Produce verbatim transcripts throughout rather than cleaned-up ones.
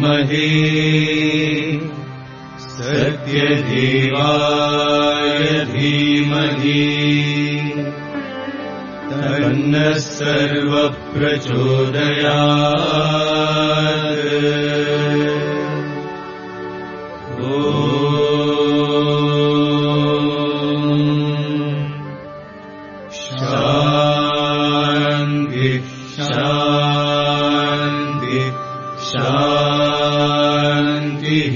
विद्महे सत्यदेवाय धीमहि तन्नः सर्वः प्रचोदयात्। ॐ शान्ति शान्ति शान्तिः।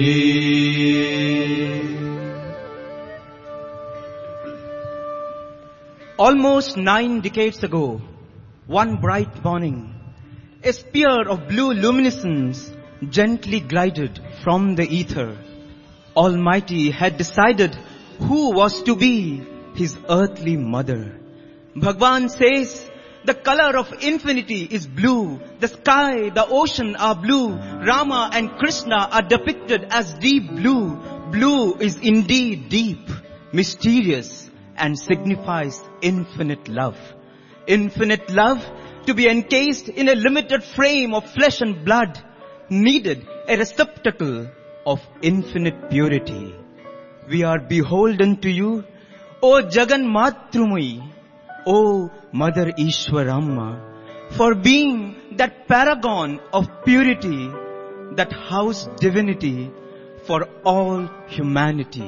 Almost nine decades ago, one bright morning, a spear of blue luminescence gently glided from the ether. Almighty had decided who was to be his earthly mother. Bhagwan says, the color of infinity is blue. The sky, the ocean are blue. Rama and Krishna are depicted as deep blue. Blue is indeed deep, mysterious, and signifies infinite love. Infinite love, to be encased in a limited frame of flesh and blood, needed a receptacle of infinite purity. We are beholden to you, O Jagan Matrumai, O Mother Ishwaramma, for being that paragon of purity, that house divinity for all humanity.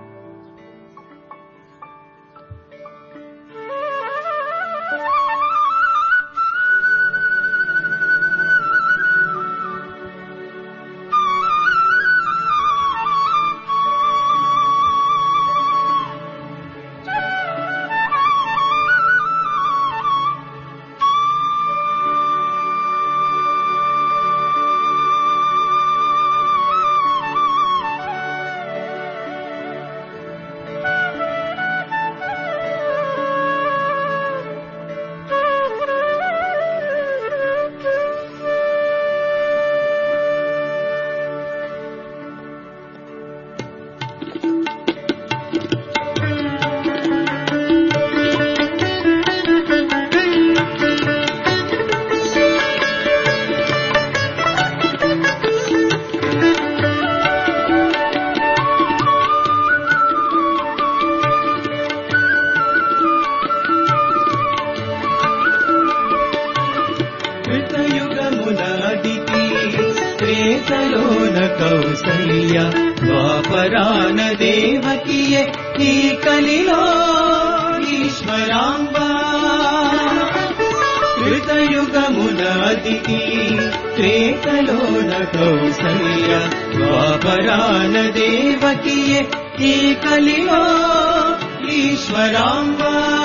Kaushalya ద్వాపరాన దేవకియే ఈ కలిలో ఈశ్వరాంబ కృతయుగమున అదితి త్రేతలోన కౌసల్య ద్వాపరాన దేవకియే ఈ కలిలో ఈశ్వరాంబ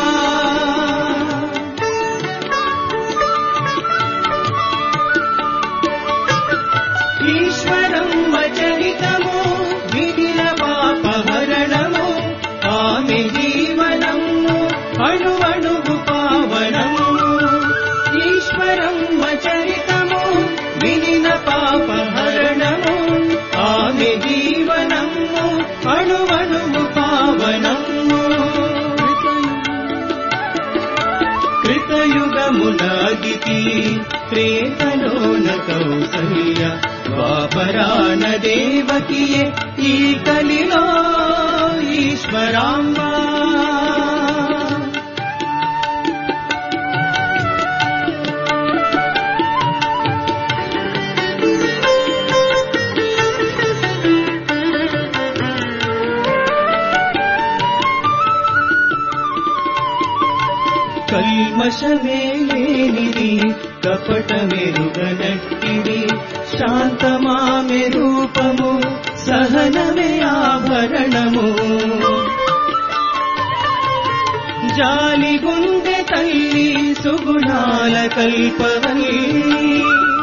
చరితము విధిల పాపహరణము ఆమె జీవనము అణువణువు పావనము ఈశ్వరమ్మ చరితము విధిల పాపహరణము ఆమె జీవనము అణువణువు పావనము కృతయుగమున అదితి త్రేతలోన కౌసల్య ద్వాపరాన దేవకియే ఈ కలిలో ఈశ్వరాంబ కల్మషమే లేనిది కపటమెరుగనట్టిది శాంతమామె రూపము సహనమే ఆభరణము జాలి గుండె తల్లి సుగుణాల కల్పవల్లి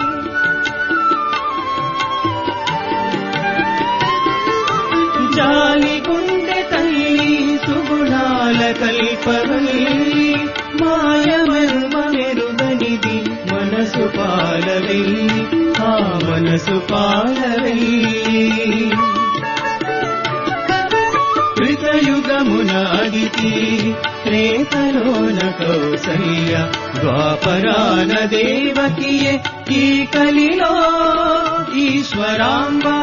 జాలి గుండె తల్లి సుగుణాల కల్పవల్లి మాయమర్మమెరుగనిది మనసు పాలవెల్లి ఆ మనసు పాలవెల్లి కృతయుగమున అదితి త్రేతలోన కౌసల్య ద్వాపరాన దేవకియే ఈ కలిలో ఈశ్వరాంబా.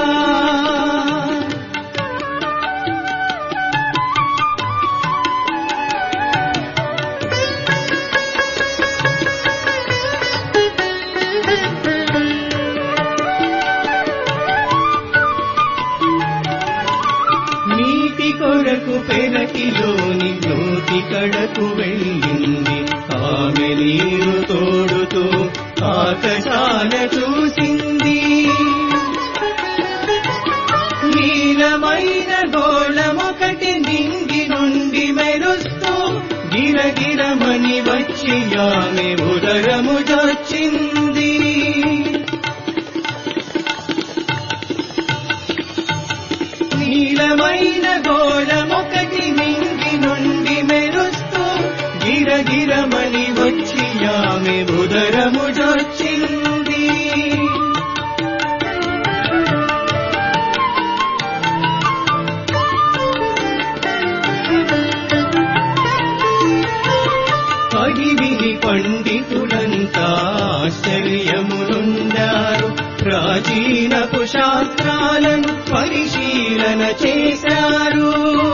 నీటి కొరకు పెరటిలోని జ్యోతి కడకు వెళ్ళింది. ఆమె నీరు తోడుతూ ఆకాశాన చూసింది. నీలమైన గోళమొకటి నింగి నుండి మెరుస్తూ గిరగిరమని వచ్చి ఆమె ఉదరము జొచ్చింది. నీలమైన గోళమొకటి నింగి నుండి మెరుస్తూ గిరగిరమని వచ్చి ఆమె ఉదరము జొచ్చింది. అడివిని పండితులంతా ఆశ్చర్యమునున్నారు. ప్రాచీనపు శాస్త్రాలను పరిశీలన చేశారు.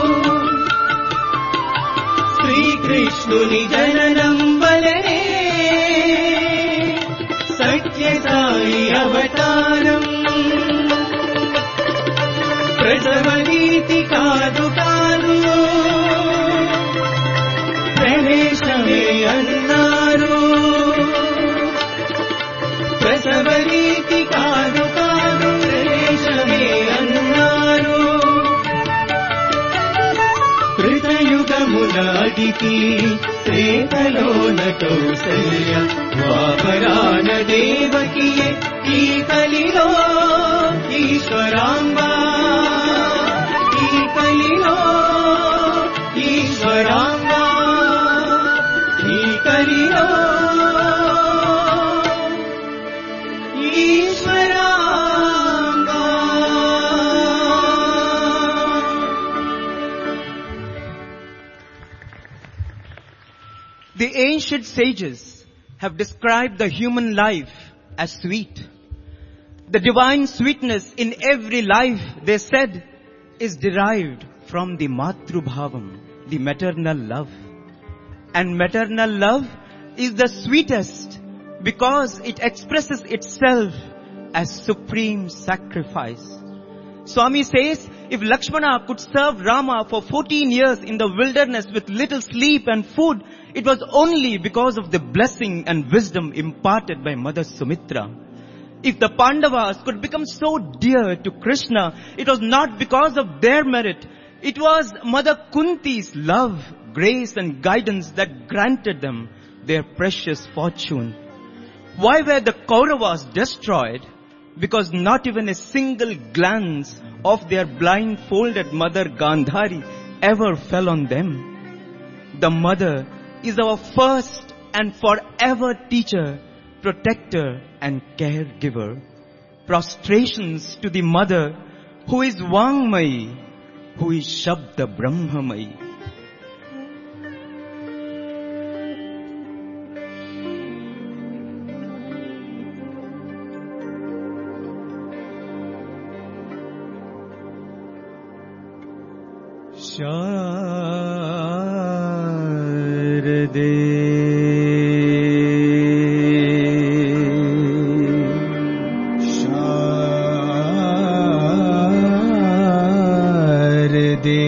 శ్రీకృష్ణుని జననం వలనే సత్యసాయి అవతారం. ప్రసవ రీతి కాదు కాదు ప్రవేశమే అన్నారు. ప్రసవ రీతి కాదు కాదు ప్రవేశమే అన్నారు. కృతయుగమునాటికి త్రేతలోన కౌసల్య, ద్వాపరాన దేవకియే, ఈ కలిలో ఈశ్వరాంబా. ఈ కలిలో ఈశ్వరాంబా. ఈ కలిలో ఈశ్వరాంబా. The ancient sages have described the human life as sweet. The divine sweetness in every life, they said, is derived from the Matrubhavam, the maternal love. And maternal love is the sweetest because it expresses itself as supreme sacrifice. Swami says, if Lakshmana could serve Rama for fourteen years in the wilderness with little sleep and food, it was only because of the blessing and wisdom imparted by Mother Sumitra. If the Pandavas could become so dear to Krishna, it was not because of their merit. It was Mother Kunti's love, grace and guidance that granted them their precious fortune. Why were the Kauravas destroyed? Because not even a single glance of their blindfolded mother Gandhari ever fell on them. The mother is our first and forever teacher, protector and caregiver. Prostrations to the mother who is Vangmayi, who is Shabda Brahmamayi. शारदे शारदे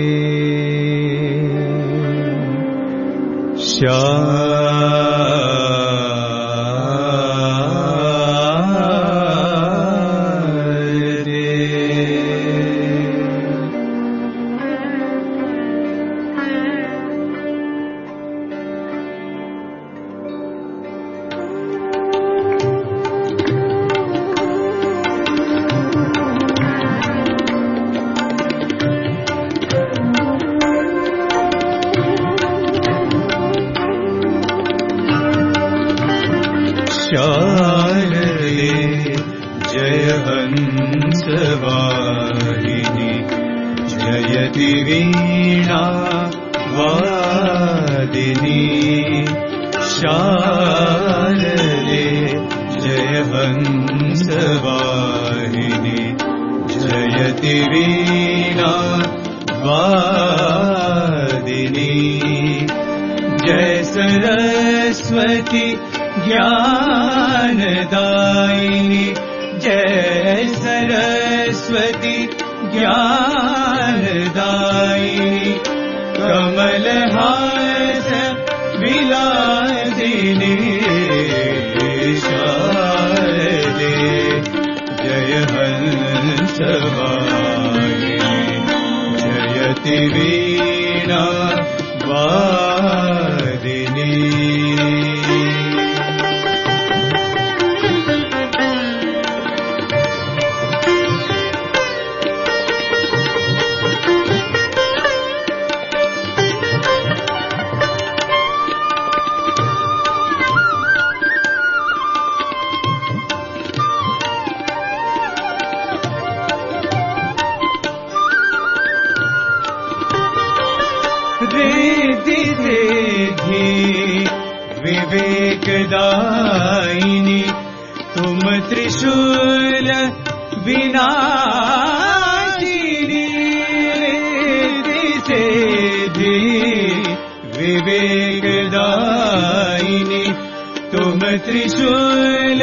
शारदे जय हंसवाहिनी जयति वीणा वादिनी शारदे जय हंसवाहिनी जयति वीणा वादिनी जय सरस्वती ज्ञानदायिनी जय सरस्वती ज्ञानदायिनी कमलहास विलासिनी शारदे जय हंसवाहिनी जयति वीणा वादिनी विवेकदायिनी तुम त्रिशूल विनाशिनी सिद्धि विवेकदायिनी तुम त्रिशूल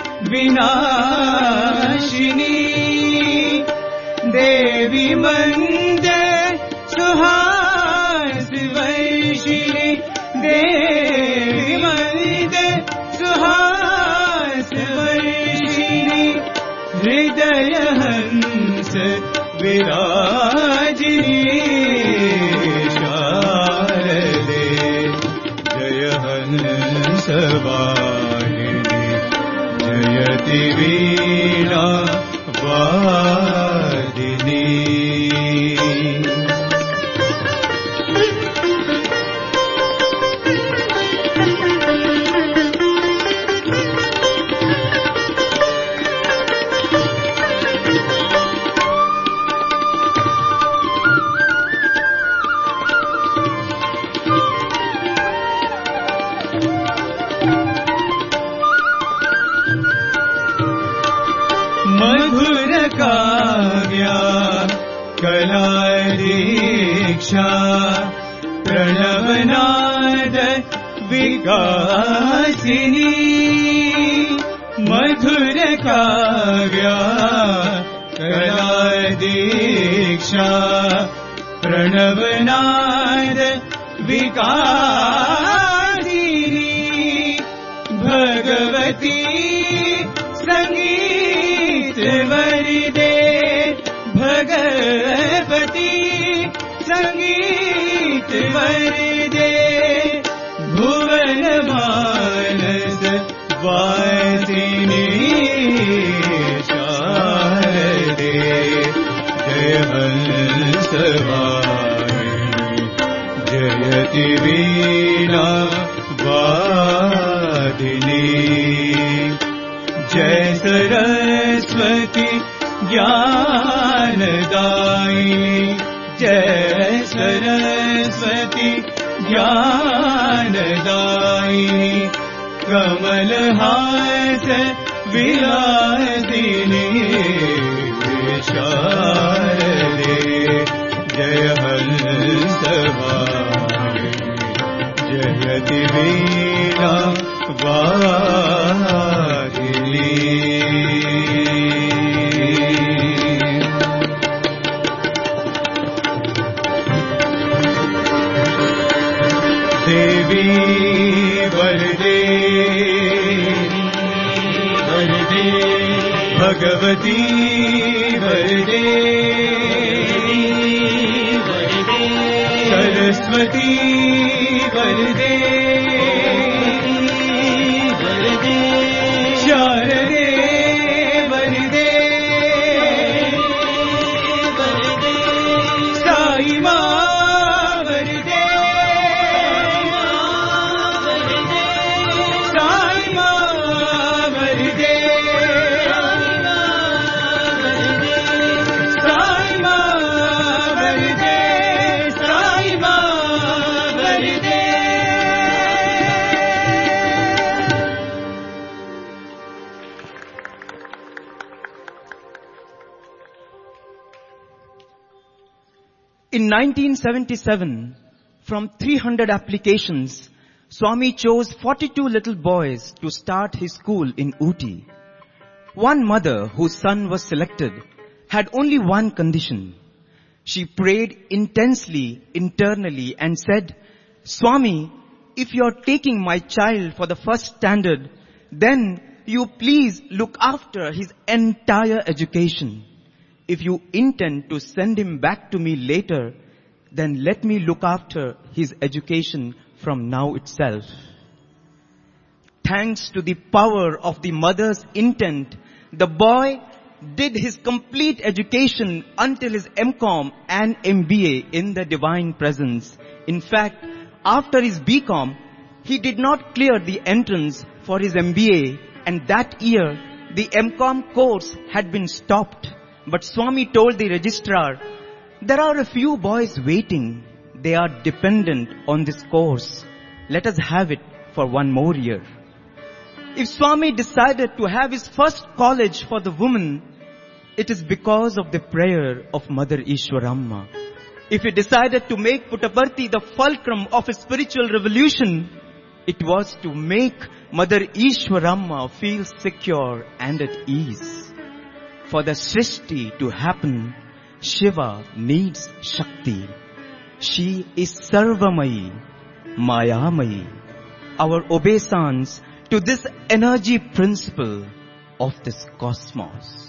विनाशिनी देवी मंद सुहास वैशिनी देवी मंद सुहास वैशिनी हृदय हंस विराजिनी शारदे जय हंस वाहिनी जयति वीणा वादिनी मधुर काव्या कला दीक्षा प्रणवनाद विकासिनी मधुर काव्या कला दीक्षा प्रणवनाद विकासिनी भगवती संगीत वरदे भगवती संगीत वरदे भुवन मानस वासिनी शारदे जय हंस वाहिनी जयति वीणा वादिनी जय सरस्वती ज्ञानदायिनी जय सरस्वती ज्ञानदायिनी कमलहास विलासिनी शारदे जय हंस वाहिनी जयति वीणा वादिनी देवी वरदे वरदे भगवती वरदे वरदे सरस्वती वरदे वरदे शारदे वरदे वरदे साई मां वरदे साई मां वरदे साई मां वरदे साई मां वरदे In nineteen seventy-seven, from three hundred applications, Swami chose forty-two little boys to start his school in Ooty. One mother whose son was selected had only one condition. She prayed intensely, internally and said, Swami, if you are taking my child for the first standard, then you please look after his entire education. If you intend to send him back to me later, then let me look after his education from now itself. Thanks to the power of the mother's intent, the boy did his complete education until his M Com and M B A in the Divine Presence. In fact, after his B Com, he did not clear the entrance for his M B A, and that year the M Com course had been stopped. But Swami told the registrar, there are a few boys waiting. They are dependent on this course. Let us have it for one more year. If Swami decided to have his first college for the women, it is because of the prayer of Mother Ishwaramma. If he decided to make Puttaparthi the fulcrum of his spiritual revolution, it was to make Mother Ishwaramma feel secure and at ease. For the Srishti to happen, Shiva needs Shakti. She is Sarvamayi, Mayamayi. Our obeisance to this energy principle of this cosmos.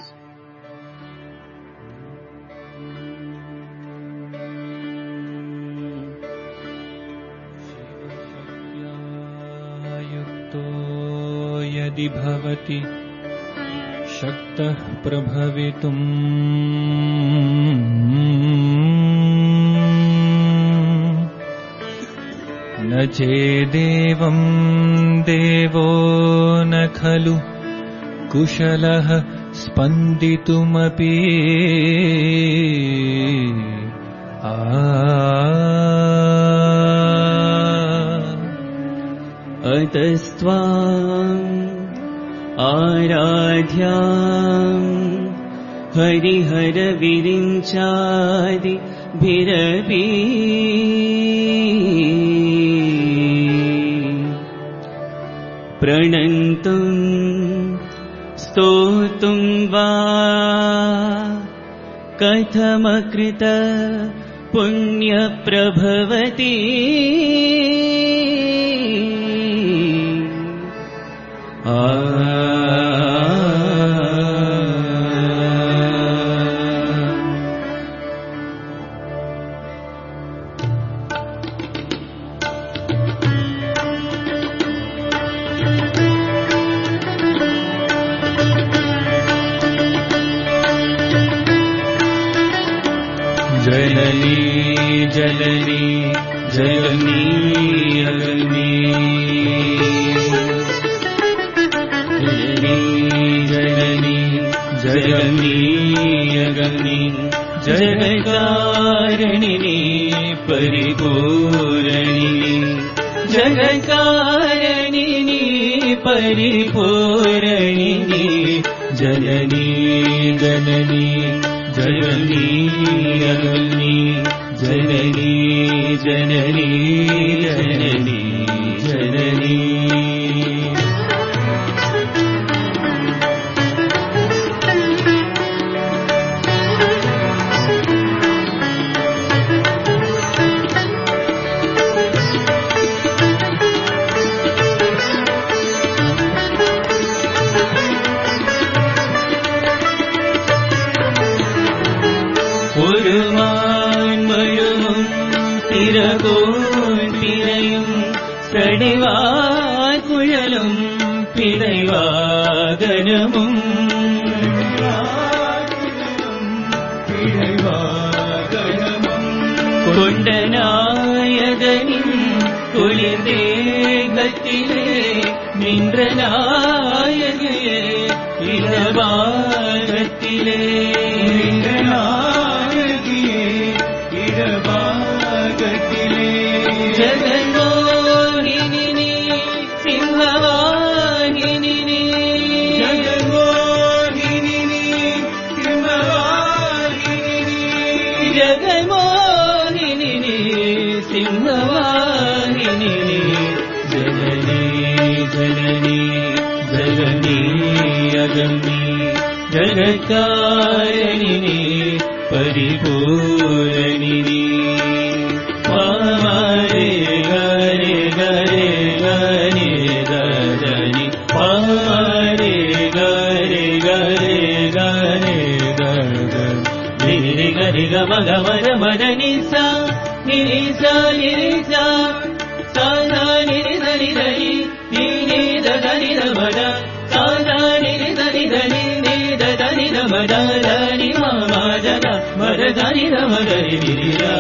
यदि भवति शक्तः प्रभवितुम् न चेदेवं देवो न खलु कुशलः स्पन्दितुमपि अतस्त्वाम् आराध्याम् हरिहर विरिञ्चादि भिरपि प्रणन्तुम् स्तोतुम् वा कथमकृत पुण्यप्रभवति जननी जननी जननी अग्नि जननी जननी अग्नि जगत्कारिणी परिपूरणिनी जगत्कारिणी परिपूरणिनी जननी जननी जननी अग्नि जननी जननी जननी जननी சடிவார் குழலும் பிழைவாகனமும் கொண்ட நாயகனின் குளிர்ந்தேகத்திலே நின்ற நாயகையே இடபாகத்திலே நின்ற நாயகியே இடபாகத்திலே ஜகன்மோ Jagamo सिंहवाहिनी जननी जननी जननी अगमी जगत्कारिणी परिपूरणिनी पारे गरे गरे गरे ददनी पारे गरे गरे गरे ददनी रे गरे ग मग मद मद निसा निसा निसा सा सा नि रि ध नि नि नि द ध नि ध मद सा सा नि रि ध नि ध नि नि द ध नि ध मद ध नि म म द ध मद ध नि ध मद रि रि रा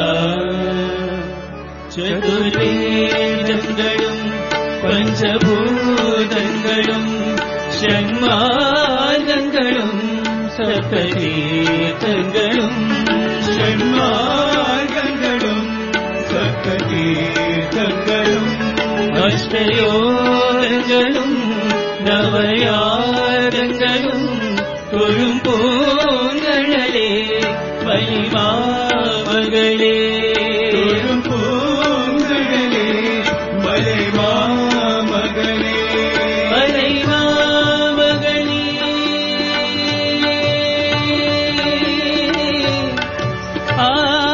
चतुर्वेदங்களும் பஞ்சபூதங்களும் ஷண்மார்க்கங்களும் சப்ததீர்த்தங்களும் ஷண்மார்க்கங்களும் சப்ததீர்த்தங்களும் அஷ்டயோகங்களும் நவயாகங்களும் தொழும் பூங்கழலே மலிமாமகளே தொழும் பூங்கழலே மலைமாமகளே மலைமாமகளே ஆ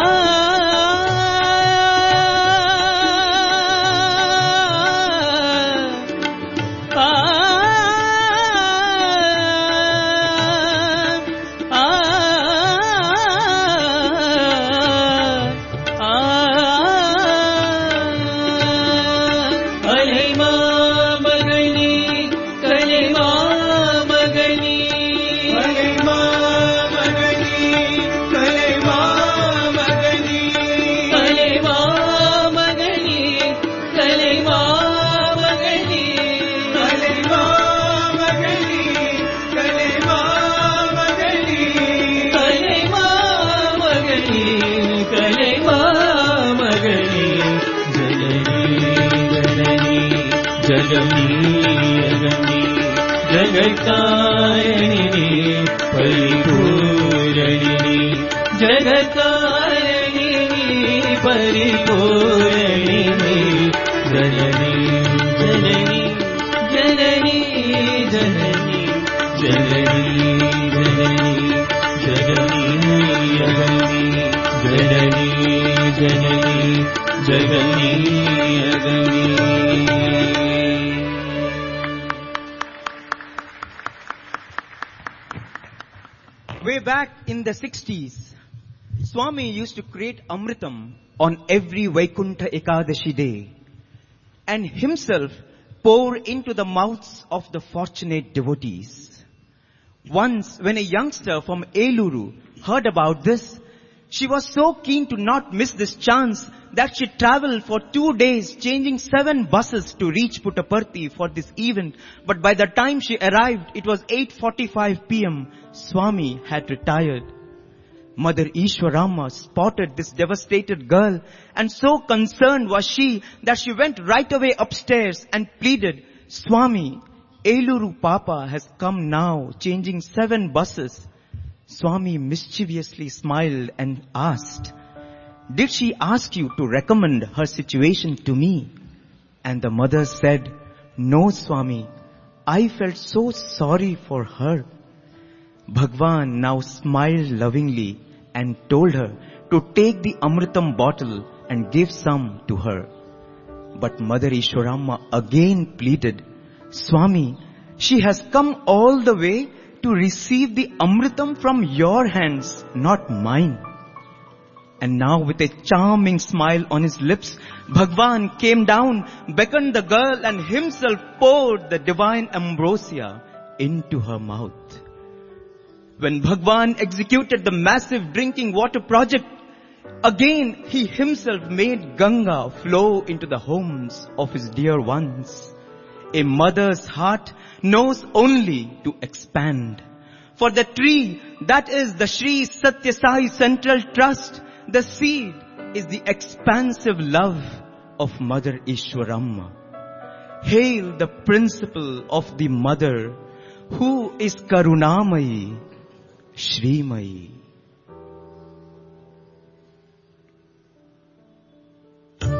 जगत्कारिणी परिपूरणिनी जगत्कारिणी परिपूरणिनी जननी जननी जननी जननी जननी जननी जननी अगमी जननी जननी जननी अगमी. Way back in the sixties, Swami used to create Amritam on every Vaikuntha Ekadashi day and himself pour into the mouths of the fortunate devotees. Once when a youngster from Eluru heard about this, she was so keen to not miss this chance that she traveled for two days changing seven buses to reach Puttaparthi for this event. But by the time she arrived, it was eight forty-five p m Swami had retired. Mother Ishwarama spotted this devastated girl, and so concerned was she that she went right away upstairs and pleaded, "Swami, Eluru Papa has come now, changing seven buses." Swami mischievously smiled and asked, "Did she ask you to recommend her situation to me?" And the mother said, "No, Swami, I felt so sorry for her." Bhagwan now smiled lovingly and told her to take the Amritam bottle and give some to her. But Mother Ishwarama again pleaded, "Swami, she has come all the way to receive the Amritam from your hands, not mine." And now with a charming smile on his lips, Bhagwan came down, beckoned the girl and himself poured the divine ambrosia into her mouth. When Bhagwan executed the massive drinking water project, again he himself made Ganga flow into the homes of his dear ones. A mother's heart knows only to expand. For the tree, that is the Sri Satya Sai Central Trust, the seed is the expansive love of Mother Ishwarama. Hail the principle of the mother who is Karunamayi, Shrimayi.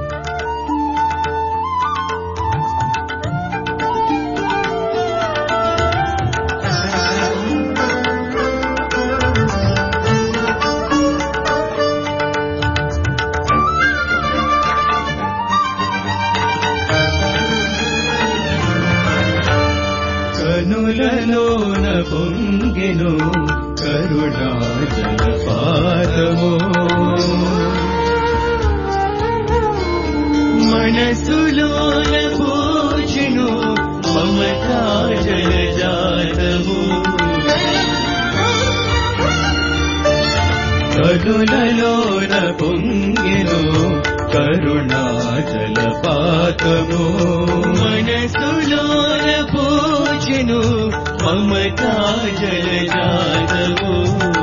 మనసులోన పూజను మమతా జలజాతము కనులలోన పొంగెను కరుణా జలపాతము మనసులోన పూజను మమతా జలజాతము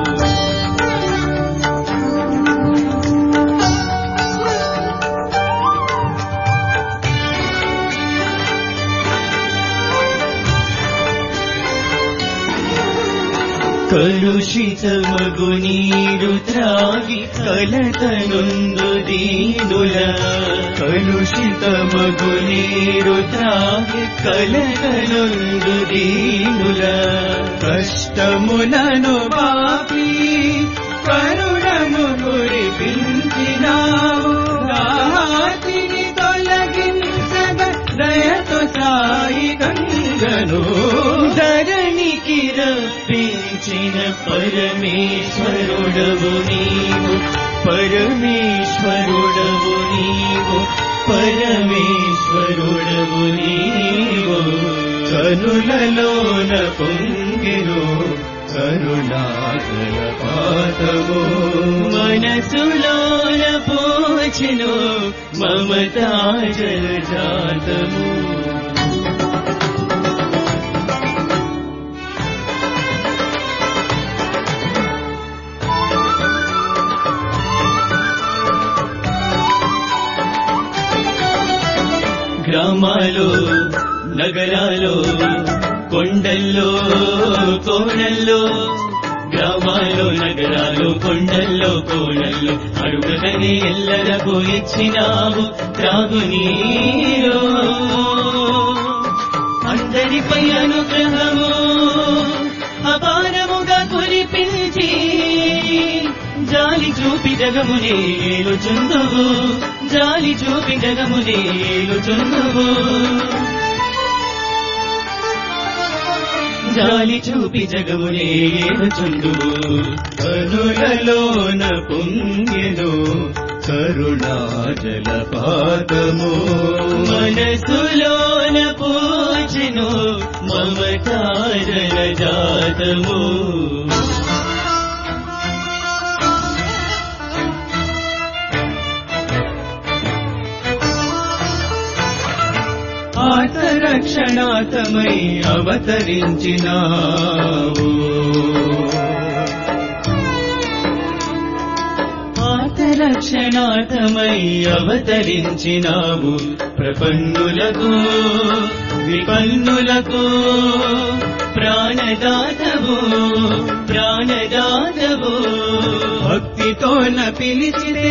కలుషితమగు నీరు త్రాగి కలతనుందు దీనుల కలుషితమగు నీరు త్రాగి కలతనుందు దీనుల కష్టములను బాపి కరుణను కురిపించినావు రాతిని తొలగించగ దయతో సాయి గంగను ధరణికి రప్పించిన పరమేశ్వరుడవు నీవు పరమేశ్వరుడవు నీవు పరమేశ్వరుడవు నీవు కనులలోన పొంగెను కరుణా జలపాతము మనసులోన పూచెను మమతా జలజాతము గ్రామాలు నగరాలు కొండల్లో కోణల్లో గ్రామాలు నగరాలు కొండల్లో కోణల్లో అడుగనే ఎల్లరకు ఇచ్చినావు త్రాగునీరు అందరిపై అనుగ్రహము అపారముగా కురిపించి జాలి చూపి జగమునే ఏలుచుందువు జాలి చూపి జగమునే ఏలుచుందువు జాలి చూపి జగమునే ఏలుచుందువు కనులలోన పొంగెను కరుణా జలపాతము మనసులోన పూచెను మమతా జలజాతము ఆత్మరక్షణాతమై అవతరించినావు ఆత్మరక్షణాతమై అవతరించినావు ప్రపన్నులకు విపన్నులకు ప్రాణదాతవు ప్రాణదాతవు భక్తితోన పిలిచితే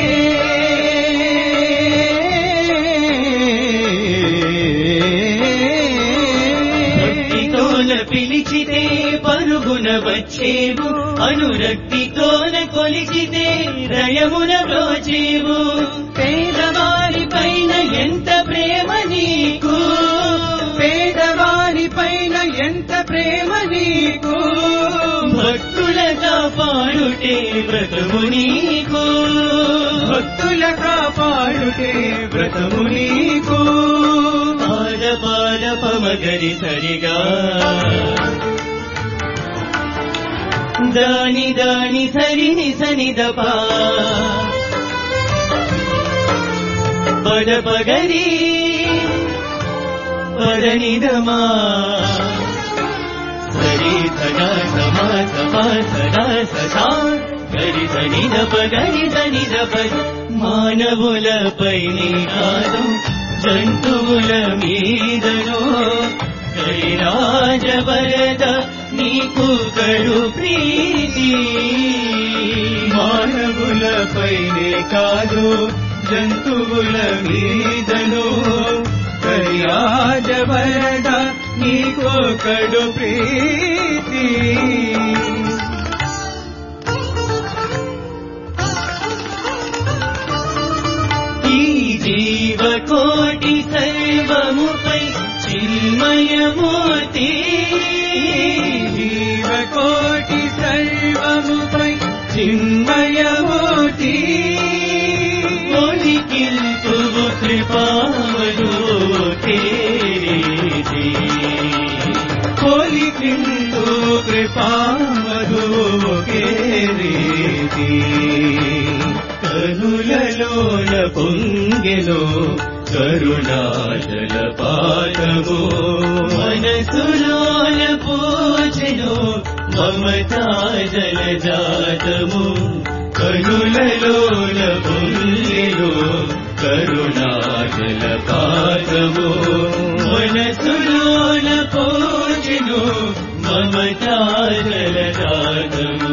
భక్తితోన పిలిచితే పరుగున వచ్చేవు అనురక్తితోన కొలిచితే రయమున బ్రోచేవు పేదవారి పైన ఎంత ప్రేమ నీకు పేదవారి పైన ఎంత ప్రేమ నీకు భక్తుల కాపాడుటే వ్రతము నీకు భక్తుల కాపాడుటే వ్రతము నీకు పాద పాద పమగరి సరిగా దాని దాని సరిని సనిదపా పద పగరి పదనిదమా సరి సదా సమా సమా సదా సదా గరి సనిదప గరి సనిదప మానవులపై నీ కాదు జంతువుల మీదను కైరాజ వరద నీకు కడు ప్రీతి మానవులపైనే కాదు జంతువుల మీదను కయాజ వరద నీకు కడు ప్రీతి ఈ జీవకోటి సర్వముపై చిన్మయమూర్తి జీవకోటి సర్వముపై చిన్మయమూర్తి ఒలికిల్పువు కృపా కనులలోన పొంగెను కరుణాజల పాదము మనసులోన పూచెను మమతాజల జాతము కనులలోన పొంగెను కరుణాజల పాదము మనసులోన పూచెను మమతాజల జాతము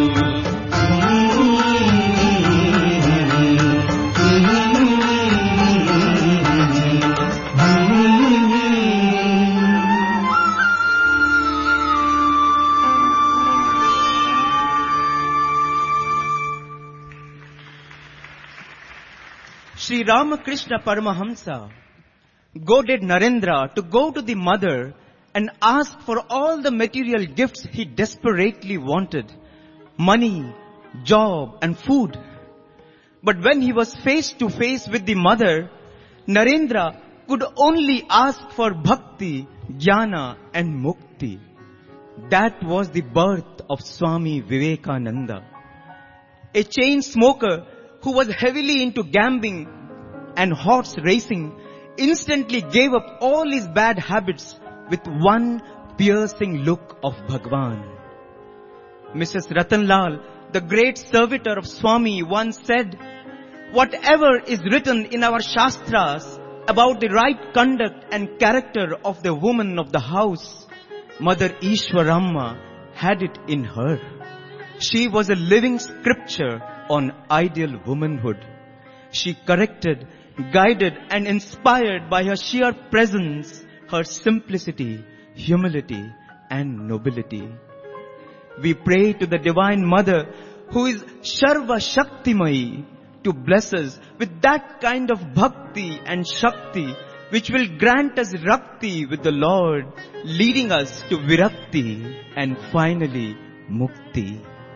Sri Ramakrishna Paramahamsa goaded Narendra to go to the mother and ask for all the material gifts he desperately wanted, money, job and food. But when he was face to face with the mother, Narendra could only ask for bhakti, jnana and mukti. That was the birth of Swami Vivekananda. A chain smoker who was heavily into gambling and horse racing, instantly gave up all his bad habits with one piercing look of Bhagwan. Missus Ratanlal, the great servitor of Swami, once said, "Whatever is written in our Shastras about the right conduct and character of the woman of the house, Mother Ishwaramma had it in her. She was a living scripture on ideal womanhood. She corrected, guided and inspired by her sheer presence, her simplicity, humility and nobility." We pray to the Divine Mother, who is Sharva Shaktimayi, to bless us with that kind of bhakti and shakti which will grant us rakti with the Lord, leading us to virakti and finally mukti.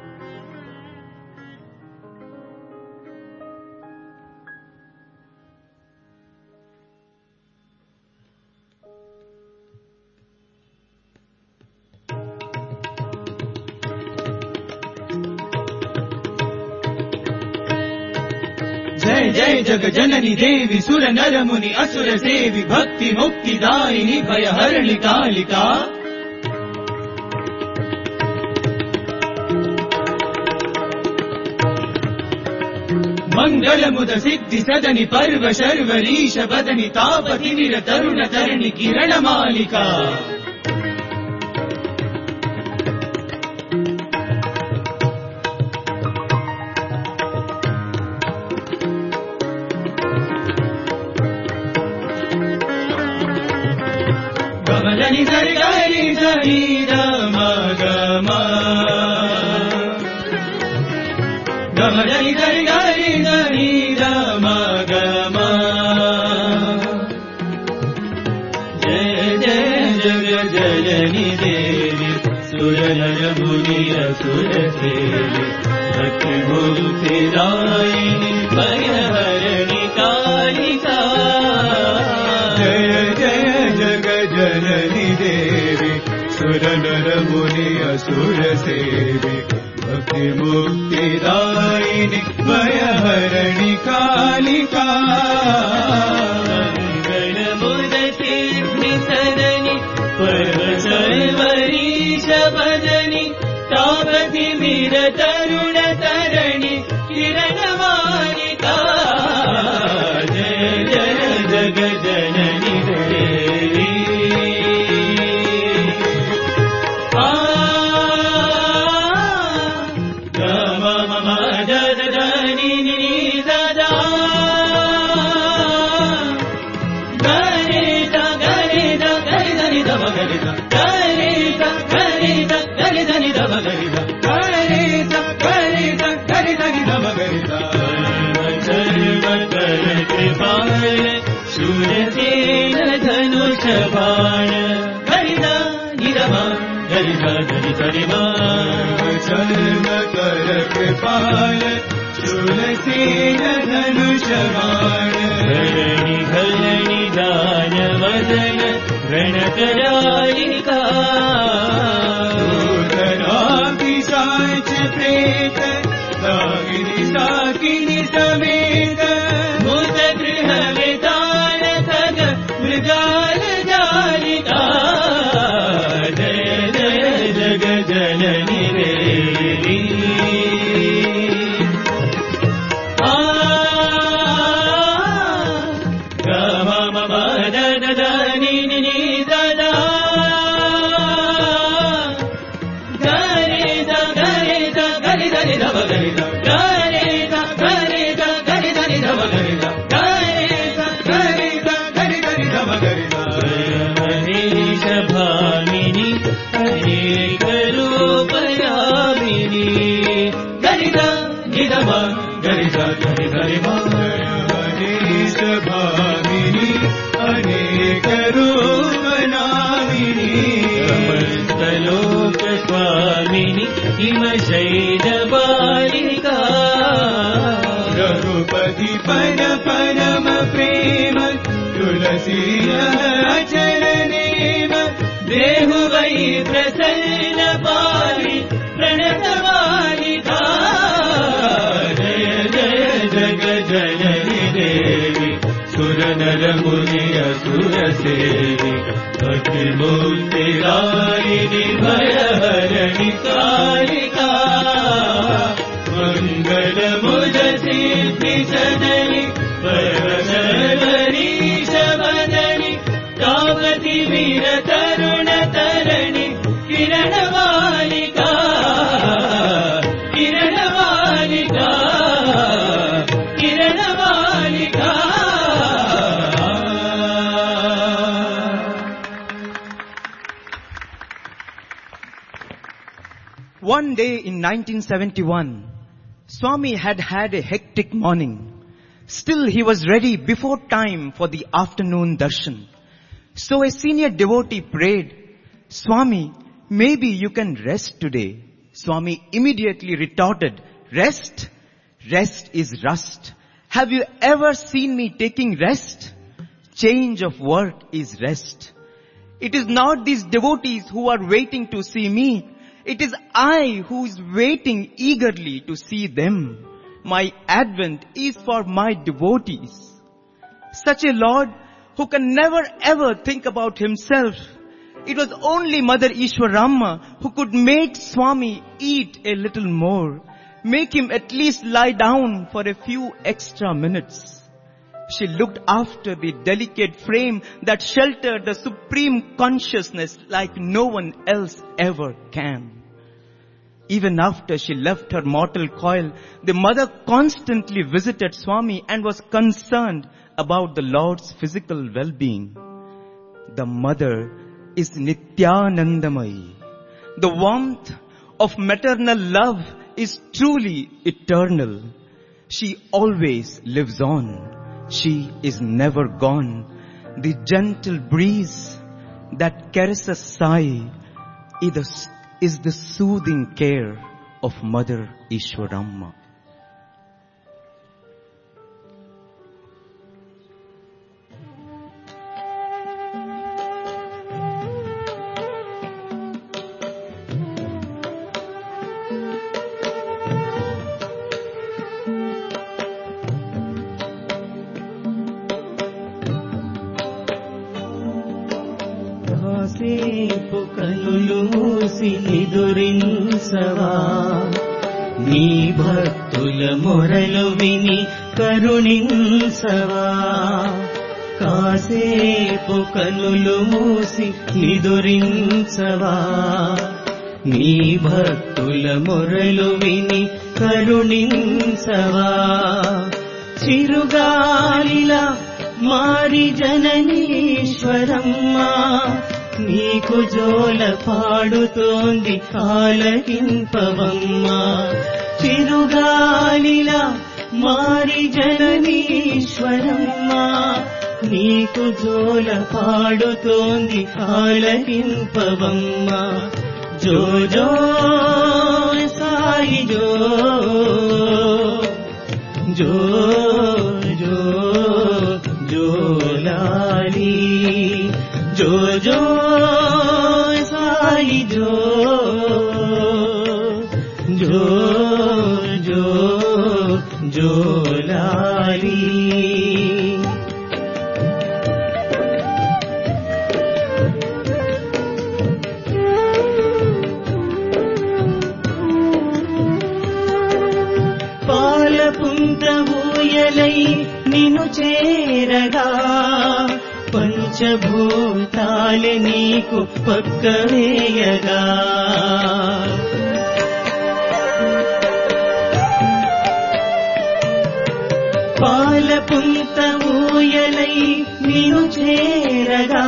जय जय जग जननी देवी सुर नर मुनि असुर सेवी भक्ति मुक्ति दायिनी भय हरणि कालिका मंगल मुद सिद्धि सदनि पर्व शर्वरीश बदनि तापति निर तरुण तरणि किरण मालिका గమలని సరి గరి సరి రమ గమ గమలని సరి గరి సరి రమ గమ జయ జయ జగ జనని దేవి సుర నర ముని అసుర సేవి భక్తి ముక్తి దాయిని భయ హరణి కాళికా జయ జయ జగ जननी देवी सुर नर मुनि असुर सेवी भक्ति मुक्ति दायिनी भय हरणि कालिका मंगल मुद सिद्धि सदनि पर्व शर्वरीश बदनि तापति वीर तरुण तरणि किरण मालिका जय जय जग जननी देवी शूरसेन धनुष बाण गरिदा निरमा गरिदा धरि धरिमा चर्म कर कृपाल शूरसेन धनुष बाण धरणि धरणि दान वदन रणकरालिका धरापिशाच प्रेत दागिनी साकिनी समेत గరి ద గరి ద గరి ద గరి గరి ద గరి ద మహేశ భామిని అనేక రూపయామిని గరి ద నిద మ గరి ద గరి గరి మ మహేశ భామిని అనేక రూపనామిని సమస్తలోక స్వామిని ఇమ శైల బాలికా రఘుపతి పద పరమ ప్రేమ తులసి చరణేమ దేహువై ప్రసన్న పాలి ప్రణత బాలికా జయ జయ జగ జనని దేవి సుర నర ముని అసుర సేవి భక్తి మూర్తి రాయిని భయహరణి కాళికా మంగళ ముజ సిద్ధి సదని పరమశరీష వదని కావతి వీర తరుణ తరణి కిరణ బాలికా కిరణ బాలికా కిరణ బాలికా. One day in nineteen seventy-one, Swami had had a hectic morning. Still he was ready before time for the afternoon darshan. So a senior devotee prayed, Swami, maybe you can rest today. Swami immediately retorted, rest? Rest is rust. Have you ever seen me taking rest? Change of work is rest. It is not these devotees who are waiting to see me. It is I who is waiting eagerly to see them. My advent is for my devotees. Such a Lord who can never ever think about himself. It was only Mother Ishwaramma who could make Swami eat a little more, make him at least lie down for a few extra minutes. She looked after the delicate frame that sheltered the supreme consciousness like no one else ever can. Even after she left her mortal coil, the mother constantly visited Swami and was concerned about the Lord's physical well-being. The mother is Nityanandamayi. The warmth of maternal love is truly eternal. She always lives on. She is never gone. The gentle breeze that caresses Sai is the soothing care of Mother Ishwaramma. కాసేపు కనులు మూసి నిదురించవా నీ భక్తుల మొరలు విని కరుణించవా కాసేపు కనులు మూసి నిదురించవా నీ భక్తుల మొరలు విని కరుణించవా చిరుగాలిలా మారి జననీశ్వరమ్మ నీకు జోల పాడుతోంది ఆలకింపవమ్మ చిరుగాలిలా మారి జననీశ్వరమ్మ నీకు జోల పాడుతోంది ఆలకింపవమ్మ జో జో సాయి జో జో జో జోలాలి జో జో సాయి జో జో జో జోలాలి పాలపుంత ఊయలై నిను చేరగా పంచభూతాలే నీకు పక్కవేయగా పాలపుంత ఊయలై నిను చేరగా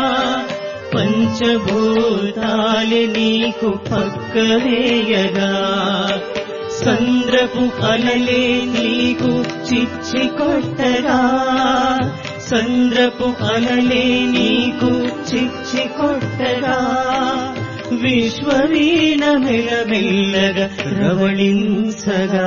పంచభూతాలి నీకు పక్కవేయగా సంద్రపు అలలే నీకు చిచ్చి కొట్టగా సంద్రపు అలలే నీకు చిచ్చి కొట్టగా విశ్వవీణ మెల్లమెల్లగా రవళించగా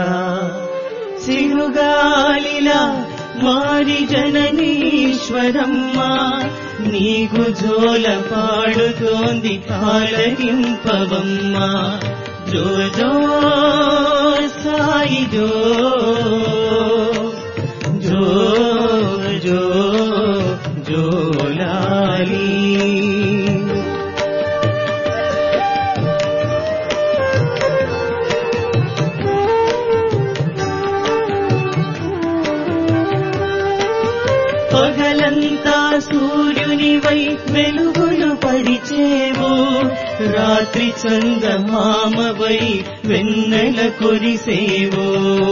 చిరుగాలిలా మారి జననీశ్వరమ్మ నీకు జోల పాడుతోంది ఆలకింపవమ్మ జో జో సాయి జో జో జో జోలాలి పగలంతా సూర్యునివై వెలుగులు పరిచేవు రాత్రి చందమామవై వెన్నెల కురిసేవు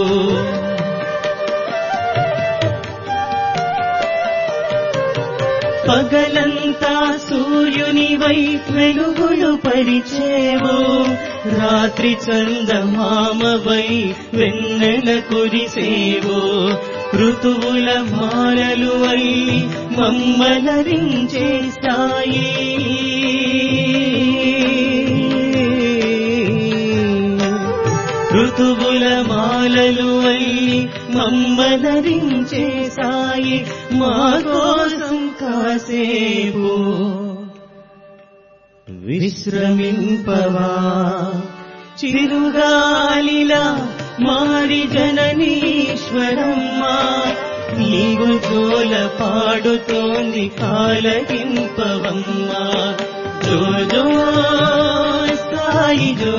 పగలంతా సూర్యునివై వెలుగులు పరిచేవు రాత్రి చందమామవై వెన్నెల కురిసేవు ఋతువుల మాలలు అయి మమ్మలరించే సాయి ఋతువుల మాలలు అయి మమ్మలరించే సాయి మా కోసం కాసేపు విశ్రమింపవా చిరుగాలిలా మారి జననీశ్వరమ్మ నీవు జోల పాడుతోంది ఆలకింపవమ్మ జో జో సాయి జో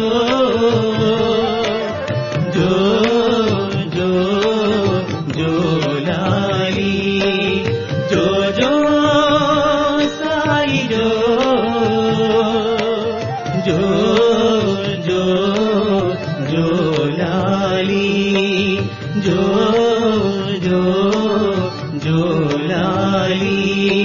జో జో జోలాలి జో జో సాయి జో జో జో జోలాలి జో జో జోలాలి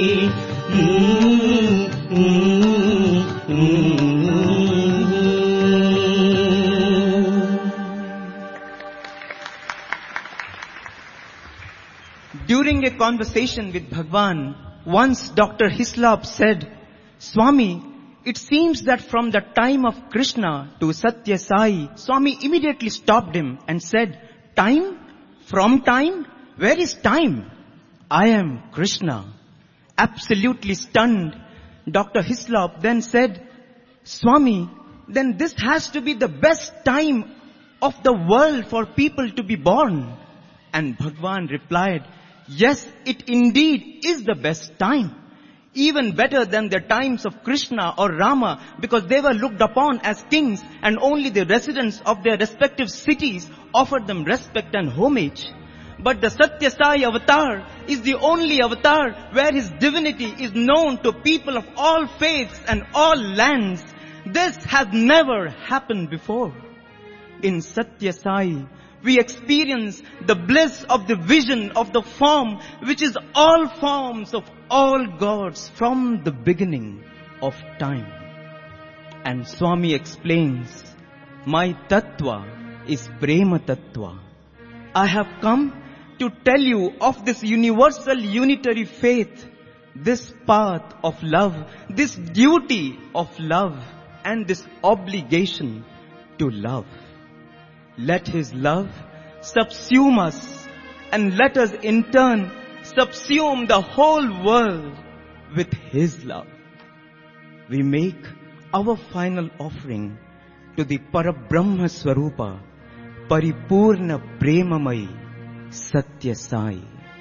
During a conversation with Bhagwan, once Doctor Hislop said, Swami, it seems that from the time of Krishna to Satya Sai, Swami immediately stopped him and said, time? From time? Where is time? I am Krishna. Absolutely stunned, Doctor Hislop then said, Swami, then this has to be the best time of the world for people to be born. And Bhagwan replied, yes, it indeed is the best time. Even better than the times of Krishna or Rama, because they were looked upon as kings and only the residents of their respective cities offered them respect and homage. But the Satya Sai avatar is the only avatar where his divinity is known to people of all faiths and all lands. This has never happened before. In Satya Sai, we experience the bliss of the vision of the form which is all forms of all gods from the beginning of time. And Swami explains, my tattva is prema tattva. I have come to tell you of this universal unitary faith, this path of love, this duty of love, and this obligation to love. Let his love subsume us, and let us in turn subsume the whole world with his love. We make our final offering to the Parabrahma Swarupa, Paripurna Premamai, Satya Sai.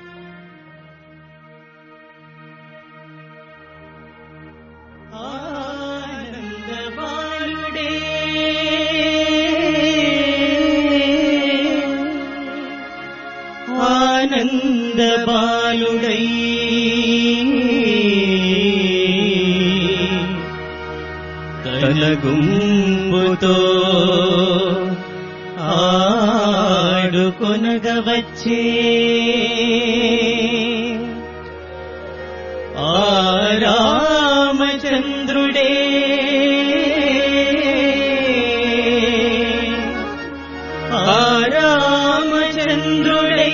ఆనంద బాలుడై తన గుంపుతో ఆడుకుంటూ ఆదుకొనగవచ్చే ఆ రామచంద్రుడే ఆ రామచంద్రుడై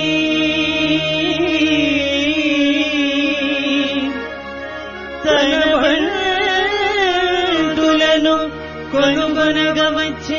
తన బంటులను కొనుగొనగవచ్చే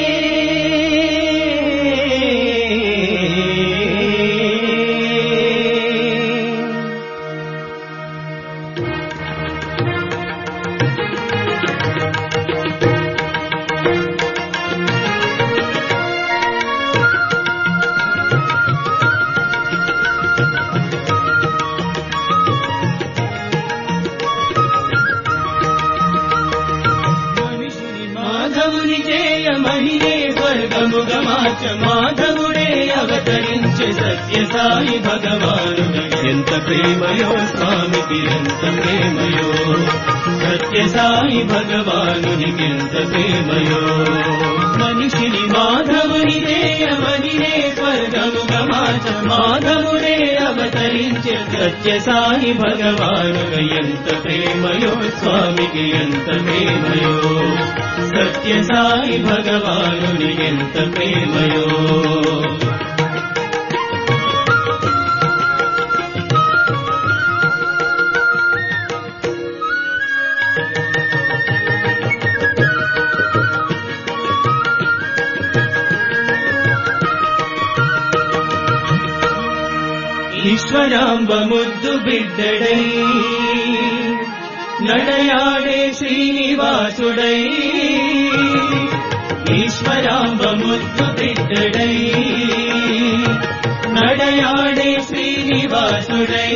మాధవుడే అవతరించే సత్య సాయి భగవాను ఎంత ప్రేమయో స్వామికి ఎంత ప్రేమయో సత్య సాయి భగవానునికి ఎంత ప్రేమయో మనిషిని మాధవుని చేయమనినే స్వర్గముగ మాచ మాధవుడే అవతరించే సత్య సాయి భగవాను ఎంత ప్రేమయో స్వామికి ఎంత ప్రేమయో సత్య సాయి భగవానుని ఎంత ప్రేమయో ఈశ్వరాంబ ముద్దు బిడ్డడై నడయాడే శ్రీనివాసుడై ఈశ్వరాంబ ముద్దు బిడ్డడై నడయాడే శ్రీనివాసుడై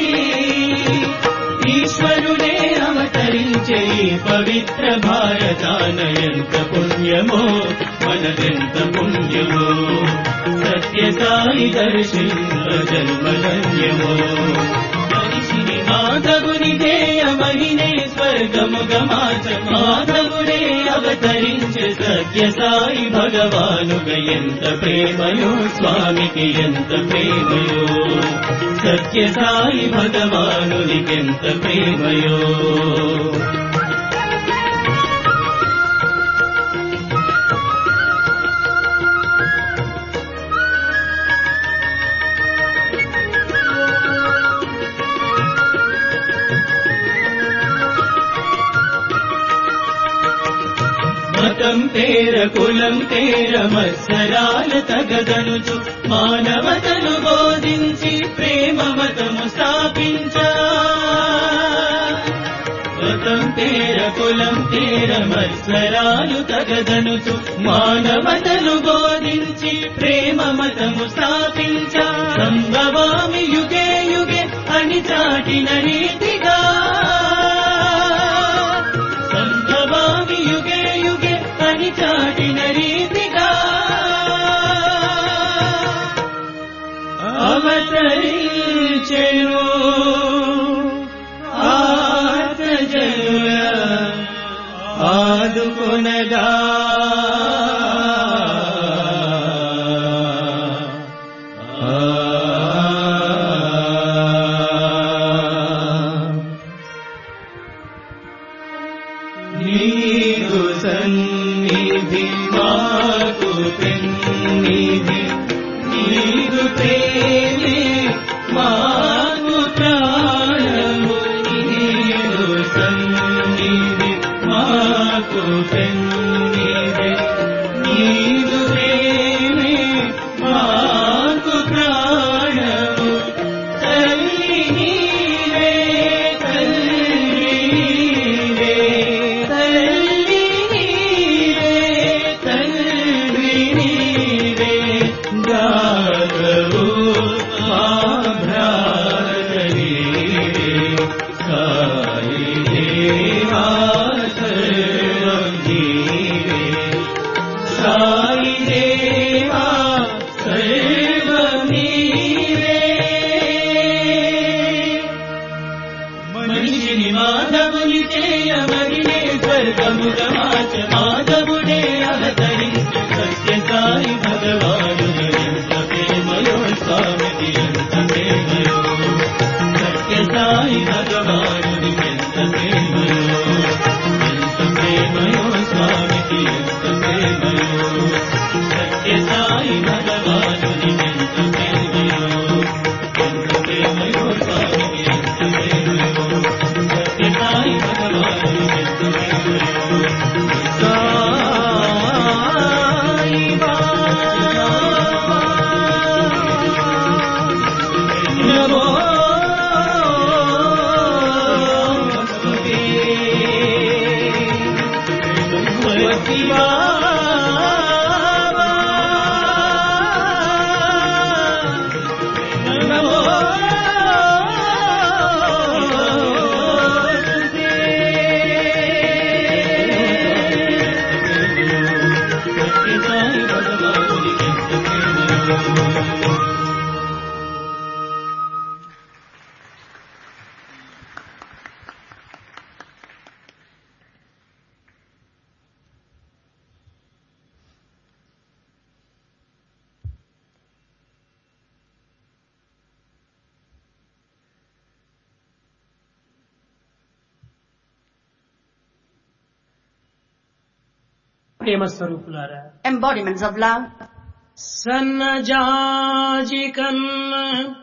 ఈశ్వరుడే అవతరించే పవిత్ర భారతాన ఎంత పుణ్యమో మనదెంత పుణ్యమో సత్య సాయి దర్శింప జన్మధన్యమో మనిషిని మాధవుని దేయమహినే స్వర్గముగ మాచ మాధవుడే అవతరించే సత్య సాయి భగవానుగ ఎంత ప్రేమయో స్వామికి ఎంత ప్రేమయో సత్య సాయి భగవానునికెంత ప్రేమయో మతం పేర కులం పేర మత్సరాలు తగదనుచు మానవతను బోధించి ప్రేమ మతము స్థాపించా మతం పేర కులం పేర మత్సరాలు తగదనుచు మానవతను బోధించి ప్రేమ మతము స్థాపించా సంభవామి యుగే యుగే అని చాటిన రీతిగా సంభవామి యుగే యుగే అని చాటిన రీతిగా అవతరించెను ఆర్తజనుల ఆదుకొనగా నీదు సన్నిధి మాకు పెన్నిధి నీదు ప్రేమే మాకు ప్రాణము నీదు సన్నిధి మాకు పెన్నిధి నీదు ప్రేమే మాకు ప్రాణము తల్లి నీవే తల్లి నీవే తల్లి నీవే తల్లి నీవే గాగవు మా భ్రాత నీవే సాయి దేవా సర్వం నీవే సాయి దేవా సర్వం నీవే మనిషిని మాధవుని చేయమగినే స్వర్గముగ మాచ మాధవుడే అవతరించు సత్య సాయి భగవాను ఎంత ప్రేమ స్వరూపులారా, embodiments of love. సన్నజాజి కన్న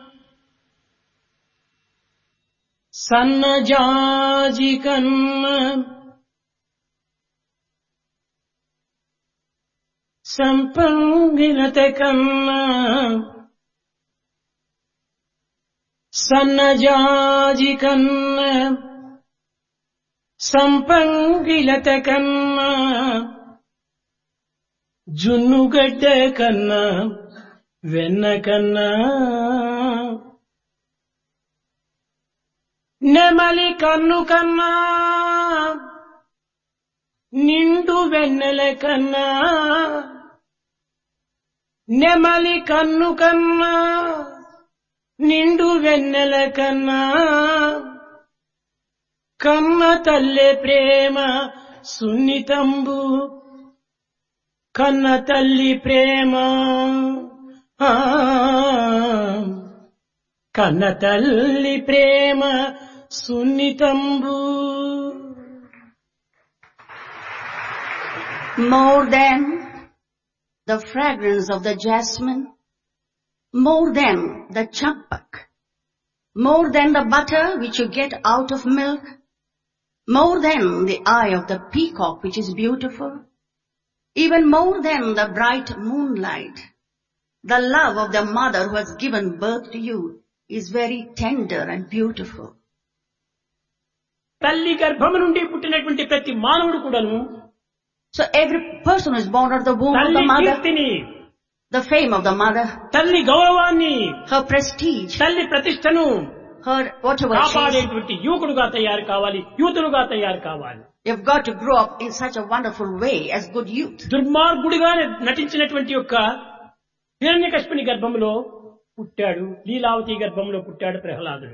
సన్నజాజి కన్న సంపంగిలత కన్నా సన్నజాజి కన్నా సంపంగిలత కన్నా జున్నుగడ్డ కన్నా వెన్న కన్నా నెమలి కన్ను కన్నా నిండు వెన్నెల కన్నా నెమలి కన్ను కన్నా నిండు వెన్నెల కన్నా కన్న తల్లే ప్రేమ సున్నితంబు కన్న తల్లి ప్రేమ ఆ, కన్న తల్లి ప్రేమ సున్నితంబు. More than the fragrance of the jasmine, more than the champak, more than the butter which you get out of milk, more than the eye of the peacock which is beautiful, even more than the bright moonlight, the love of the mother who has given birth to you is very tender and beautiful. తల్లి గర్భము నుండి పుట్టినటువంటి ప్రతి మానవుడు కూడాను So every person who is born out of the womb of the తల్లి mother, కీర్తిని, the fame of the mother, తల్లి గౌరవాన్ని, her prestige, తల్లి ప్రతిష్టను her whatever she is, కాపాడేటువంటి యువకుడుగా తయారు కావాలి, యూతులుగా తయారు కావాలి. you've got to grow up in such a wonderful way as good youth. దుర్మార్గుడిగా నటించినటువంటి యొక్క హిరణ్యకశిపుని గర్భంలో పుట్టాడు, లీలావతి గర్భంలో పుట్టాడు ప్రహ్లాదుడు.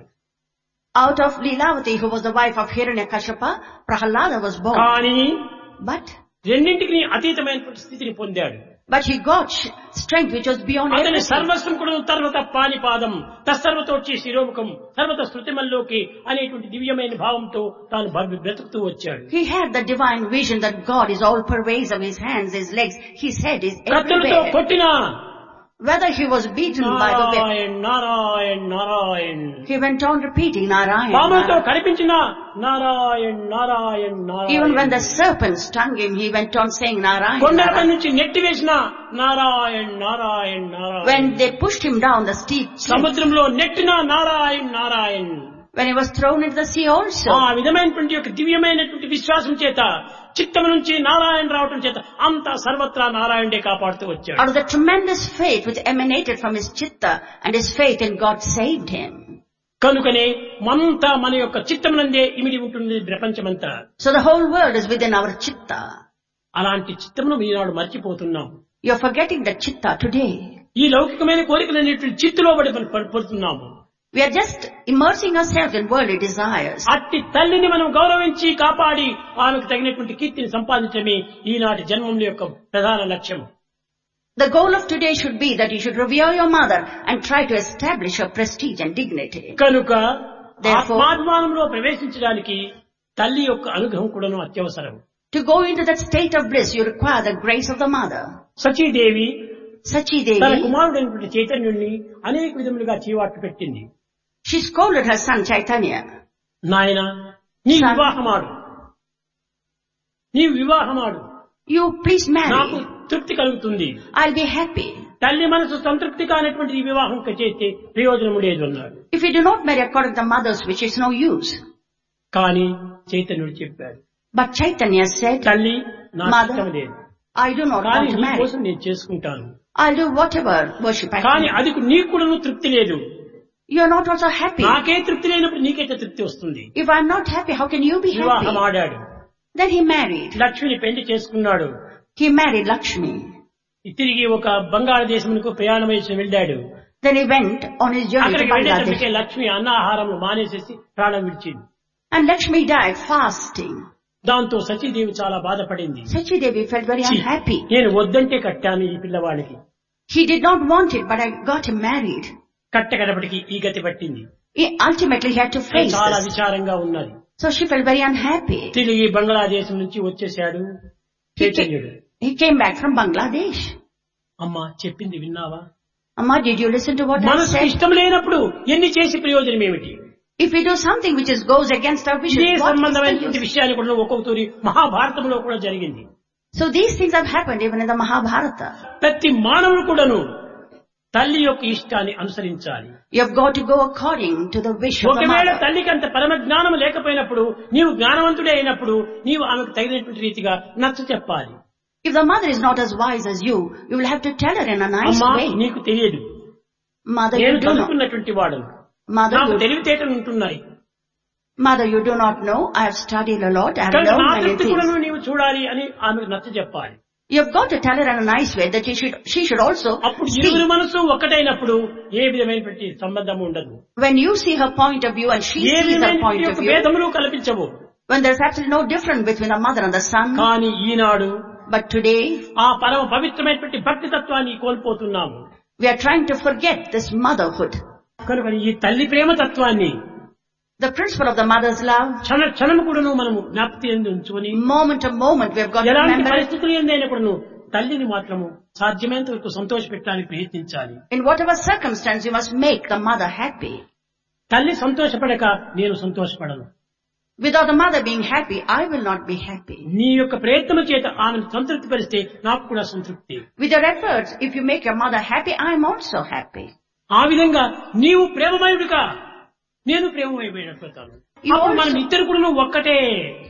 Out of Lilavati, who was the wife of Hiranyakashipa, Prahalada was born. కానీ But, రెండింటికి అతీతమైనటువంటి స్థితిని పొందాడు. but he got sh- strength which was beyond అతని everything. సర్వస్వం కూడా తర్వత పానిపాదం తస్సర్వతోచ్చి శిరోముఖం సర్వత శృతిమల్లోకి అనేటువంటి దివ్యమైన భావంతో తాను భర్గ- బ్రతుకుతూ వచ్చాడు. He had the divine vision that God is all pervasive, his hands, his legs, his head is కత్తులతో everywhere. కొట్టినా Whether he was beaten by the whip, Narayan Narayan Narayan, he went on repeating Narayan. పాములతో Narayan. కనిపించినా Narayan Narayan Even when Narayan, the serpent stung him, he went on saying Narayan. కొండలపై Narayan. నుంచి నెట్టివేసినా Narayan Narayan Narayan, When they pushed him down the steep cliff, సముద్రంలో నెట్టినా Narayan Narayan, when he was thrown into the sea also, ఆ విధమైనటువంటి యొక్క దివ్యమైనటువంటి విశ్వాసం చేత చిత్తము నుంచి నారాయణ రావటం చేత అంతా సర్వత్రా నారాయణుడే కాపాడుతూ వచ్చాడు. out of the tremendous faith which emanated from his chitta and his faith in God saved him. కనుకనే మనంతా మన యొక్క చిత్తమునందే ఇమిడి ఉంటుంది ప్రపంచమంతా. So the whole world is within our chitta. అలాంటి చిత్తమును ఈనాడు మర్చిపోతున్నాం. You're forgetting the chitta today. ఈ లౌకికమైన కోరికలనేటువంటి చిత్తులో పడి మనం పడిపోతున్నాము. We are just immersing ourselves in worldly desires. అట్టి తల్లిని మనం గౌరవించి కాపాడి ఆమెకు తగినటువంటి కీర్తిని సంపాదించడమే ఈనాటి జన్మం యొక్క ప్రధాన లక్ష్యం. The goal of today should be that you should revere your mother and try to establish her prestige and dignity. కనుక Therefore- ఆత్మాభిమానంలో ప్రవేశించడానికి తల్లి యొక్క అనుగ్రహం కూడాను అత్యవసరం. To go into that state of bliss, you require the grace of the mother. Sachidevi Sachi తన Devi, కుమారుడైనటువంటి చైతన్యుణ్ణి అనేక విధములుగా చీవాట్లు పెట్టింది. she scolded her son Chaitanya. నాయన నీ Son. వివాహమాడు, నీ వివాహమాడు, You please నాకు marry. తృప్తి కలుగుతుంది. I'll be happy. తల్లి మనసు సంతృప్తి కానటువంటి ఈ వివాహం చేస్తే ప్రయోజనం లేదు అన్నాడు. If you do not marry according to the mother's wish, it's no use. కానీ చైతన్యుడు చెప్పాడు, But Chaitanya said, తల్లి నాకు Mother, ఇష్టం లేదు, I do not కానీ want to నీ marry. కోసం నేను చేసుకుంటాను. I'll do whatever worship I కానీ can. అది నీకు కూడా తృప్తి లేదు. You're not also happy. నాకే తృప్తి లేనప్పుడు నీకైతే తృప్తి వస్తుంది. If I'm not happy, how can you be వివాహం happy? ఆడాడు, Then he married. లక్ష్మిని పెళ్లి చేసుకున్నాడు. He married Lakshmi. తిరిగి ఒక బంగాళదేశమునకు ప్రయాణం చేసి వెళ్ళాడు. Then he went on his journey to అక్కడికి వెళ్ళేటప్పటికే Bangladesh. లక్ష్మి అన్నాహారం మానేసేసి ప్రాణం విడిచింది. And Lakshmi died fasting. దాంతో సచీదేవి చాలా బాధపడింది. Sachi Devi felt very ఛీ, unhappy. నేను వద్దంటే కట్టాను ఈ పిల్లవాడికి, He did not want it, but I got him married. కట్టకడపటికి ఈ గతి పట్టింది. He ultimately had to face చాలా this. విచారంగా ఉన్నది. So she felt very unhappy. తిరిగి బంగ్లాదేశం నుంచి వచ్చేశాడు చైతన్యుడు. He came back from Bangladesh. అమ్మా చెప్పింది విన్నావా? Amma, did you listen to what I మనకు said? ఇష్టం లేనప్పుడు ఎన్ని చేసి ప్రయోజనం ఏమిటి? If we do something which is goes against our wishes, ఇదే what is the సంబంధమైనటువంటి use? విషయాలు కూడా ఒక్కొక్కరి మహాభారతంలో కూడా జరిగింది. So these things have happened even in the Mahabharata. ప్రతి మానవుడు కూడాను తల్లి యొక్క ఇష్టాన్ని అనుసరించాలి. You have got to go according to the wish of the ఒకవేళ mother. తల్లికి అంత పరమ జ్ఞానం లేకపోయినప్పుడు నీవు జ్ఞానవంతుడే అయినప్పుడు నీవు ఆమెకు తగినటువంటి రీతిగా నచ్చ చెప్పాలి. If the mother is not as wise as you, you will have to tell her in a nice అమ్మా way. నీకు తెలియదు, Mother, నేను you do not. చదువుకున్నటువంటి వాడు, Mother, నాకు you, తెలివితేటలు ఉంటున్నాయి mother, you do not know. I have studied a lot. I have కనుక నా learned many తృప్తి కూడా things. నీవు చూడాలి అని ఆమెకు నచ్చ చెప్పాలి. You have got to tell her in a nice way that she should, she should also అప్పుడు speak. ఇరువురు మనసు ఒక్కటైనప్పుడు ఏ విధమైనటువంటి సంబంధం ఉండదు, When you see her point of view and she A sees her point విధమైనటువంటి of యొక్క view, భేదములు కల్పించవు. when there's absolutely no difference between the mother and the son. కానీ ఈనాడు But today, ఆ పరమ పవిత్రమైనటువంటి భక్తి తత్వాన్ని కోల్పోతున్నాము. we are trying to forget this motherhood. కనుక ఈ తల్లి ప్రేమ తత్వాన్ని The principle of the mother's love, క్షణ క్షణము కూడాను మనము జ్ఞాపకం ఎందు ఉంచుకొని moment to moment we have got to ఎలాంటి remember it. పరిస్థితులు ఎందైనప్పుడు తల్లిని మాత్రము సాధ్యమైనంత వరకు సంతోష పెట్టడానికి ప్రయత్నించాలి. In whatever circumstance, you must make the mother happy. తల్లి సంతోషపడక నేను సంతోషపడను. Without the mother being happy, I will not be happy. నీ యొక్క ప్రయత్నం చేత ఆమెను సంతృప్తి పరిస్తే నాకు కూడా సంతృప్తి. With your efforts, if you make your mother happy, I am also happy. ఆ విధంగా నీవు ప్రేమమయుడిగా నేను ప్రేమమైపోయినట్లుతాను. You అప్పుడు మనం also- ఇద్దరు కూడా ఒక్కటే.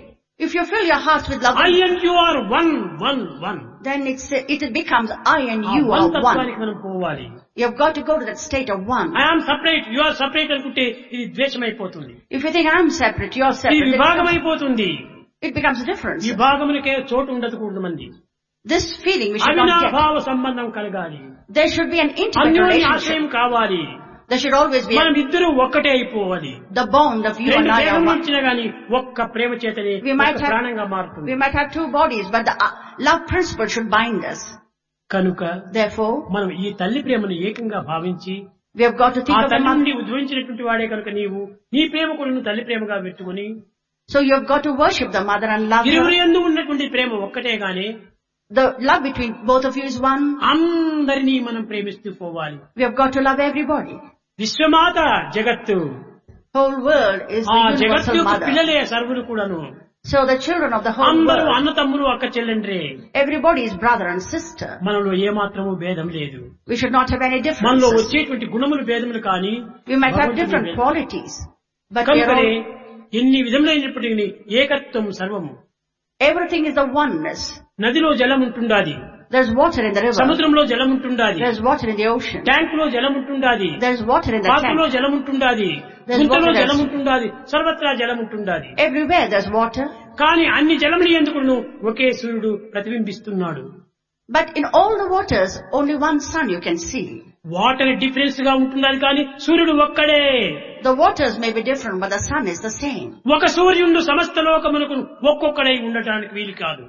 If you fill your hearts with love, I and you are one one one. then it's, it becomes I and ah you one are తత్వానికి one. మనం పోవాలి. You have got to go to that state of one. I am separate, you are separate అనుకుంటే ఇది ద్వేషం అయిపోతుంది, If you think I am separate, you are ఇది separate, విభాగం then అయిపోతుంది. it becomes a difference. విభాగములకే చోటు ఉండకూడదు మంది. This feeling we should not get. అవినాభావ సంబంధం కలగాలి, There should be an intimate అన్యోన్య relationship. ఆశ్రయం కావాలి. There should always be మనం a, ఇద్దరు ఒక్కటే అయిపోవాలి. the bond of you and రెండు I are దేహములు one. ఇచ్చినా గాని ఒక్క ప్రేమ చేతనే We might ఒక్క have- ప్రాణంగా మారుతుంది. We might have two bodies, but the uh, love principle should bind us. కనుక Therefore, మనం ఈ తల్లి ప్రేమను ఏకంగా భావించి we have got to ఆ think of the తల్లి mother. నుండి ఉద్భవించినటువంటి వాడే కనుక నీవు నీ ప్రేమ కూడా తల్లి ప్రేమగా పెట్టుకుని So you have got to worship the mother and love ఇరువురి her. యందు ఉన్నటువంటి ప్రేమ ఒక్కటే గాని The love between both of you is one. అందరినీ మనం ప్రేమిస్తూ పోవాలి. We have got to love everybody. విశ్వమాత జగత్తు, Whole world is ఆ the జగత్తు universal యొక్క mother. పిల్లలే సర్వులు కూడాను. So the children of the whole అందరూ world, అన్న తమ్ముడు అక్క చెల్లెండ్రే. everybody is brother and sister. మనలో ఏ మాత్రము భేదం లేదు. We should not have any మనలో differences. వచ్చేటువంటి గుణములు భేదములు కానీ We might have భగవంతుని different భేదం. qualities, but we are కనుకనే all, ఎన్ని విధములైనప్పటికీ ఏకత్వం సర్వము. everything is the oneness. నదిలో జలం ఉంటుండాది, There's water in the river. సముద్రంలో జలం ఉంటుండాది, There's water in the ocean. ట్యాంకులో జలం ఉంటుండాది, There's water in the పాత్రలో tank. జలం ఉంటుండాది, There's గుంటలో water జలం that's- ఉంటుండాది, సర్వత్రా జలం ఉంటుండాది. Everywhere there's water. కానీ అన్ని జలములు ఎందుకు ఒకే సూర్యుడు ప్రతిబింబిస్తున్నాడు. But in all the waters, only one sun you can see. Water difference గా ఉంటుండాలి కానీ సూర్యుడు ఒక్కడే. The waters may be different, but the sun is the same. ఒక సూర్యుడు సమస్త లోకమునకు ఒక్కొక్కడై ఉండటానికి వీలు కాదు.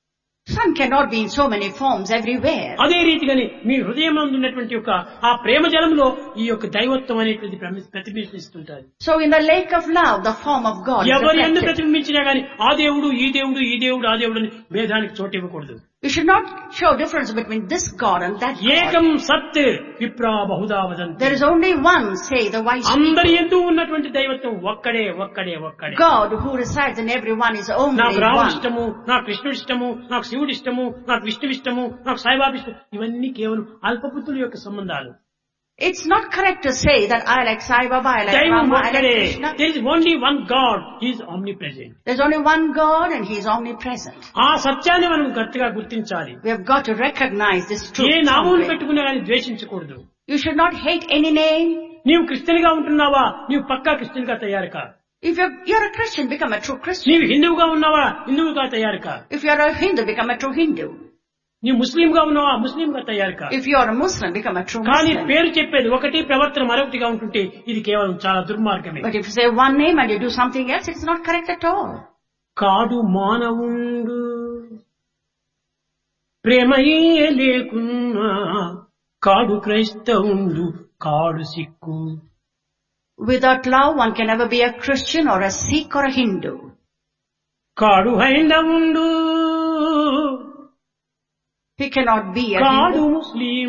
Sun cannot be in so many forms everywhere. అదే రీతిగానే మీ హృదయం ఉన్నటువంటి యొక్క ఆ ప్రేమ జలంలో ఈ యొక్క దైవత్వం అనేటువంటి ప్రమి- ప్రతిబింబిస్తుంటారు. So in the lake of love, the form of God is ఎవరు ఎందుకు reflected. ప్రతిబింబించినా గానీ ఆ దేవుడు ఈ దేవుడు ఈ దేవుడు ఆ దేవుడు అని భేదానికి చోటు ఇవ్వకూడదు. You should not show difference between this God and that ఏకం God. సత్ విప్రా Bahuda వదంతి. There is only one, say the wise అందరి people. ఎందు ఉన్నటువంటి దైవత్వం ఒక్కడే ఒక్కడే ఒక్కడే. God who resides in everyone is only నాకు రాముడు one. ఇష్టము, నాకు కృష్ణుడు ఇష్టము, నాకు శివుడు ఇష్టము, నాకు విష్ణువు ఇష్టము, నాకు సాయిబాబా ఇష్టం, ఇవన్నీ కేవలం అల్పపుత్రుల యొక్క సంబంధాలు. It's not correct to say that I like Sai Baba, I like దైవం Rama, I like ఒక్కడే. Krishna. There is only one God. He is omnipresent. There's only one God and He is omnipresent. ఆ సత్యాన్ని మనం గట్టిగా గుర్తించాలి. We have got to recognize this A truth. నామం somewhere. పెట్టుకున్నా కానీ ద్వేషించకూడదు. You should not hate any name. నీవు క్రిస్టియన్ గా ఉంటున్నావా, నీవు పక్కా క్రిస్టియన్ గా తయారు కా. If you're, you're a Christian, become a true Christian. నీవు హిందువుగా ఉన్నావా, హిందువుగా తయారు కా. If you're a Hindu, become a true Hindu. నీవు ముస్లిం గా ఉన్నావా, ముస్లిం గా తయారు కా. If you're a Muslim, become a true కానీ Muslim. పేరు చెప్పేది ఒకటి, ప్రవర్తన మరొకటిగా ఉంటుంటే ఇది కేవలం చాలా దుర్మార్గమే. But if you say one name and you do something else, it's not correct at all. కాడు మానవుండు ప్రేమయే లేకున్నా, కాడు క్రైస్తవుండు కాడు Sikh. Without love, one can never be a Christian or a Sikh or a Hindu. కాడు హైందవుండు He cannot be a కాడు Hindu. ముస్లిం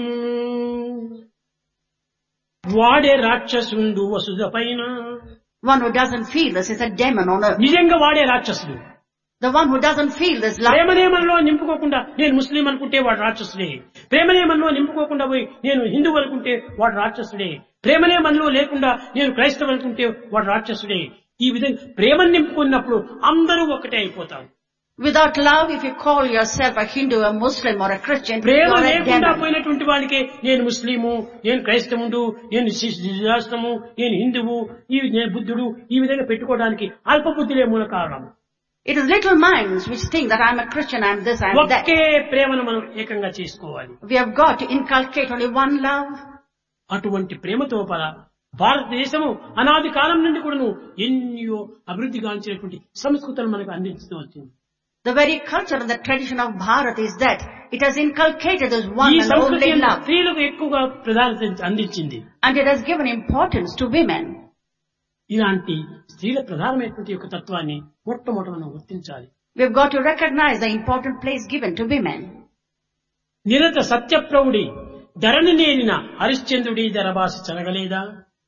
వాడే రాక్షసుండు వసుధ పైన. One who doesn't feel this is a demon on earth. నిజంగా వాడే రాక్షసుడు. The one who doesn't feel this love. ప్రేమనేమల్లో నింపుకోకుండా నేను ముస్లిం అనుకుంటే వాడు రాక్షసుడే. ప్రేమనేమల్లో నింపుకోకుండా పోయి నేను హిందువు అనుకుంటే వాడు రాక్షసుడే. ప్రేమనేమల్లో లేకుండా నేను క్రైస్తవు అనుకుంటే వాడు రాక్షసుడే. ఈ విధంగా ప్రేమను నింపుకున్నప్పుడు అందరూ ఒకటే అయిపోతారు. Without love, if you call yourself a Hindu, a Muslim or a Christian, you Prema are a లేకుండా demon. పోయినటువంటి వాడికి నేను ముస్లిము, నేను క్రైస్తవుడు, నేను శాస్త్రము, నేను హిందువు, ఈ నేను బుద్ధుడు, ఈ విధంగా పెట్టుకోవడానికి అల్ప బుద్ధిలే మూల కారణం. It is little minds which think that I am a Christian, I am this, I am that. ఒకే ప్రేమను మనం ఏకంగా చేసుకోవాలి. We have got to inculcate only one love. అటువంటి ప్రేమతో పర భారతదేశము అనాది కాలం నుండి కూడాను ఎన్నో అభివృద్ధి గాంచినటువంటి సంస్కృతులను మనకు అందించుతూ వచ్చింది. The very culture and the tradition of Bharat is that it has inculcated this one ఈ and సంస్కృతి only love. స్త్రీలకు ఎక్కువగా ప్రాధాన్యత అందించింది. And it has given importance to women. ఇలాంటి స్త్రీల ప్రధానమైనటువంటి యొక్క తత్వాన్ని మొట్టమొదట మనం గుర్తించాలి. We've got to recognize the important place given to women. నిరత సత్యప్రౌఢి ధరణి నేలిన హరిశ్చంద్రుడి ధరబాసి చరగలేదా?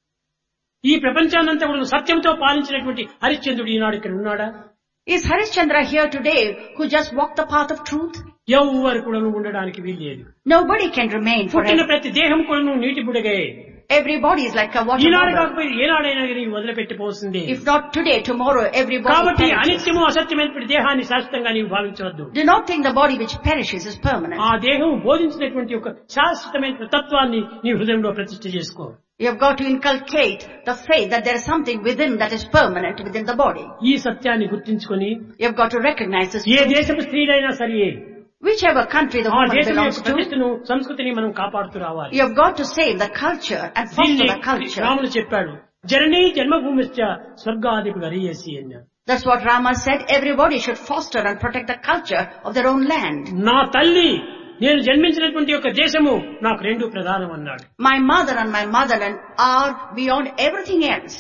ఈ ప్రపంచాన్నంతా కూడా సత్యంతో పాలించినటువంటి హరిశ్చంద్రుడు ఈనాడు ఇక్కడ ఉన్నాడా? Is Harishchandra here today who just walked the path of truth? ఎవ్వరు కూడా ఉండడానికి వీల్లేదు. Nobody can remain పుట్టిన forever. ప్రతి దేహం కూడా నీటి బుడగే. Everybody is like a water Eenadu bubble. కాకపోయి ఏనాడైనా కానీ వదిలిపెట్టిపోతుంది. If not today, tomorrow everybody కాబట్టి perishes. అనిత్యము అసత్యమైనటువంటి దేహాన్ని శాశ్వతంగా నీవు భావించవద్దు. Do not think the body which perishes is permanent. ఆ దేహం బోధించినటువంటి ఒక శాశ్వతమైన తత్వాన్ని నీ హృదయంలో ప్రతిష్ఠ చేసుకో. You have got to inculcate the faith that there is something within that is permanent within the body. ఈ సత్యాన్ని గుర్తించుకొని You have got to recognize this A truth. దేశపు స్త్రీలైనా సరే Whichever country the ఆ woman దేశం belongs యొక్క to, ప్రతిష్టను సంస్కృతిని మనం కాపాడుతూ రావాలి. you have got to save the culture and foster దీన్ని the culture. రాముడు చెప్పాడు, జననీ జన్మభూమిశ్చ స్వర్గాదిపు గరీయసి అన్నాడు. That's what Rama said. Everybody should foster and protect the culture of their own land. నా తల్లి నేను జన్మించినటువంటి యొక్క దేశము నాకు రెండు ప్రధానం అన్నాడు. My mother and my motherland are beyond everything else.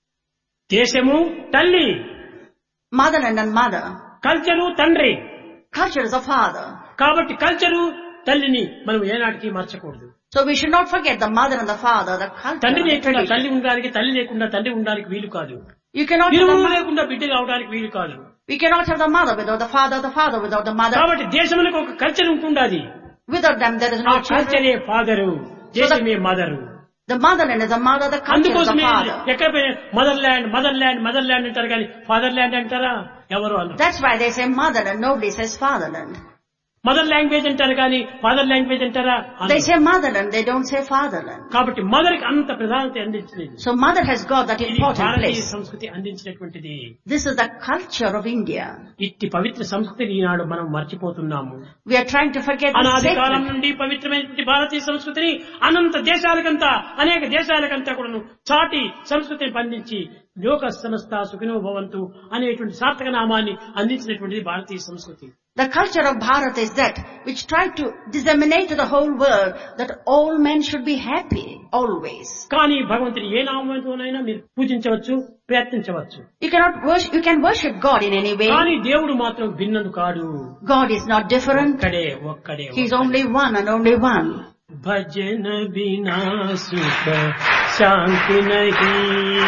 దేశము తల్లి, Motherland and mother. కల్చరు తండ్రి. Culture is a father. కాబట్టి కల్చరు తల్లిని మనం ఏనాటికి మర్చకూడదు. So we should not forget the mother and the father, the culture తండ్రి and the లేకుండా tradition. తల్లి ఉండడానికి, తల్లి లేకుండా తండ్రి ఉండడానికి వీలు కాదు. You cannot have the ఇరువురు mother. లేకుండా బిడ్డ కావడానికి వీలు కాదు. We cannot have the mother without the father, the father without the mother. కాబట్టి దేశములకు ఒక కల్చర్ ఉంటుండాలి. Without them there is ah no children. కల్చరే ఫాదరు, దేశమే mother. The motherland is the mother, the culture is the అందుకోసమే father. ఎక్కడ motherland motherland motherland అంటారు కానీ father land అంటారా? ఎవరు అన్నారు? That's why they say motherland, nobody says fatherland. Mother language అంటారు కానీ ఫాదర్ లాంగ్వేజ్ అంటారా? They say motherland, they don't say fatherland. కాబట్టి మదర్ కి అంత ప్రాధాన్యత అందించినది. So mother has got that ఇది important భారతీయ place. సంస్కృతి అందించినటువంటిది. This is the culture of India. ఇట్టి పవిత్ర సంస్కృతిని ఈనాడు మనం మర్చిపోతున్నాము. We are trying to forget the అనాది కాలం sacred. నుండి పవిత్రమైనటువంటి భారతీయ సంస్కృతిని అనంత దేశాలకంతా అనేక దేశాలకంతా కూడాను చాటి సంస్కృతిని పండించి లోక సమస్త సుఖినో భవంతు అనేటువంటి సార్థక నామాన్ని అందించినటువంటిది భారతీయ సంస్కృతి. The culture of Bharat is that which tried to disseminate to the whole world that all men should be happy always. కానీ భగవంతుని ఏ నామంతోనైనా మీరు పూజించవచ్చు, ప్రయత్నించవచ్చు. You cannot worship, you can worship God in any way. కానీ దేవుడు మాత్రం భిన్నడు కాడు. God is not different. ఒక్కడే ఒక్కడే He is only one and only one. భజన బినా సుఖ శాంతి నహీ,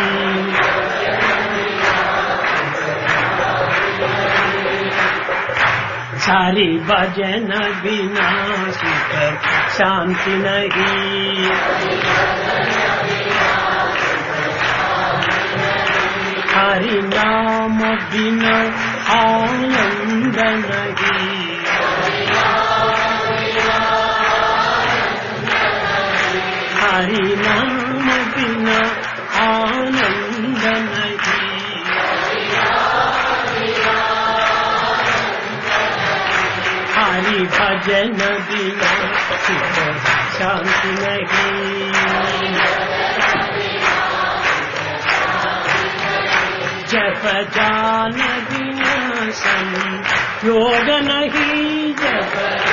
सारी भजन बिना सुख शांति नहीं, हरि नाम बिना आनंद नहीं, हरि नाम बिना आनंद नहीं, हरि भजन बिना सुख शांति नहीं, जप जान बिना संयोग नहीं, जप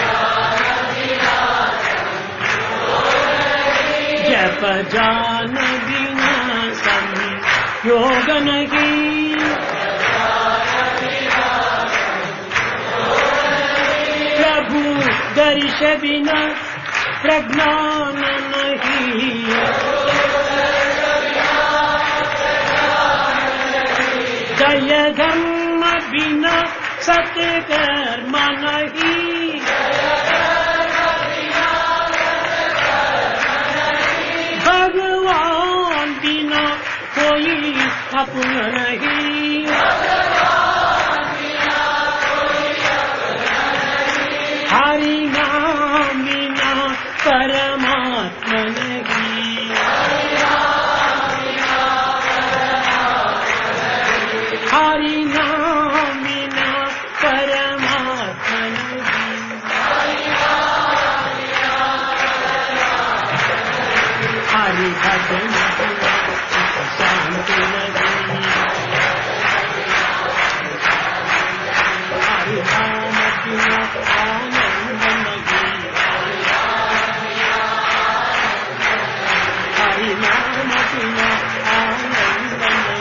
जप जान बिना संयोग नहीं, प्रभु दर्श बिना प्रज्ञान नहीं, जय धर्म बिना सत्कर्म नहीं, भगवान बिना कोई अपना नहीं, हरि नाम बिना परमात्मा नहीं, हरि नाम बिना परमात्मा नहीं, हरि भजन शांति नहीं, हरि नाम बिना आनंद नहीं, हरि नाम बिना आनंद नहीं,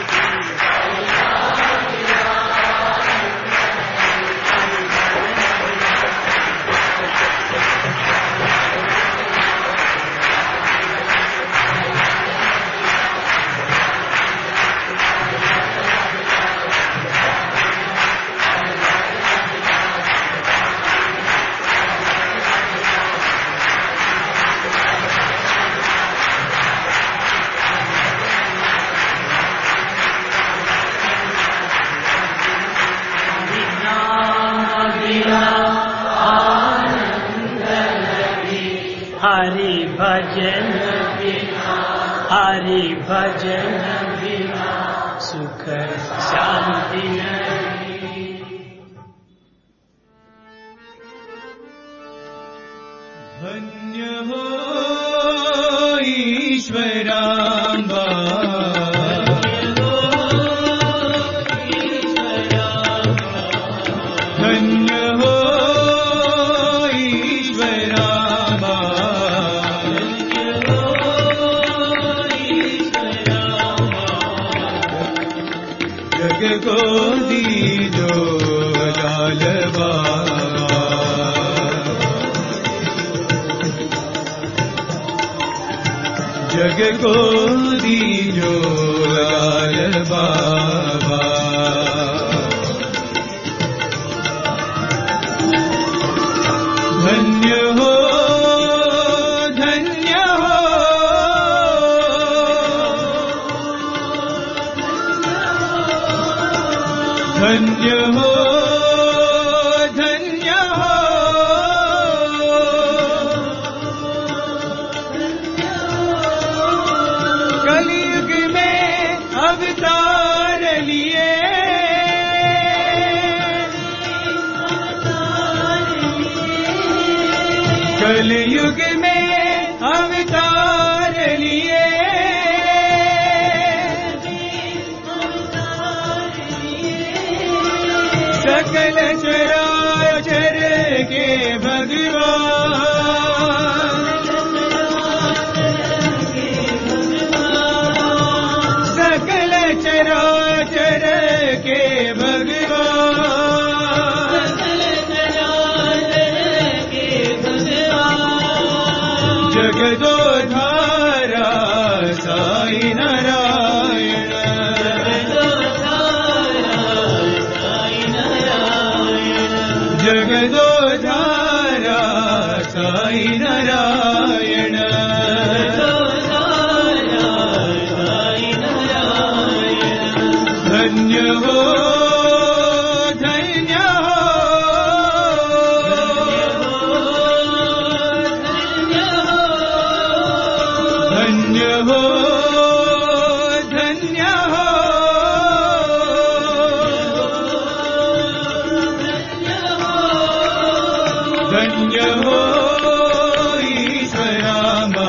हरि भजन बिना, हरि भजन बिना सुख शांति नहीं। धन्य हो ईश्वरांबा, धन्य हो को दीजो लाल बाबा, जग को दीजो लाल बाबा, धन्य हो धन्य हो, धन्य हो धन्य हो, कलयुग में अवतार लिए, कलयुग में अवतार लिए, सकल चराचर के भगवान, सकल चराचर के भगवान, जगदोधारा साई नारायण, जगदोधारा साई नारायण, धन्य हो धन्य हो, धन्य हो धन्य हो, धन्य हो ईश्वरांबा,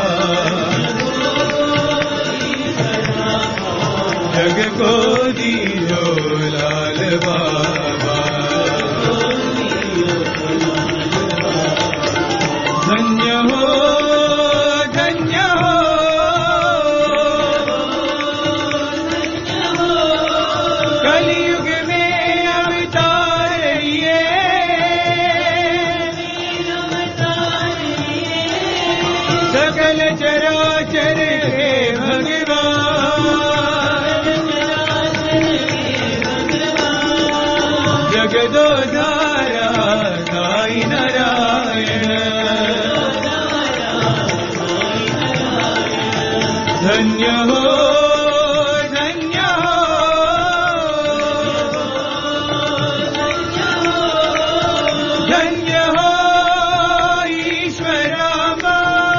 जग को दीजो लाल बाबा, धन्य हो धन्य हो, कलयुग में अवतार ये, चरण हे भगवान जगदोधारा साई नारायण धन्य हो धन्य हो धन्य हो ईश्वरामा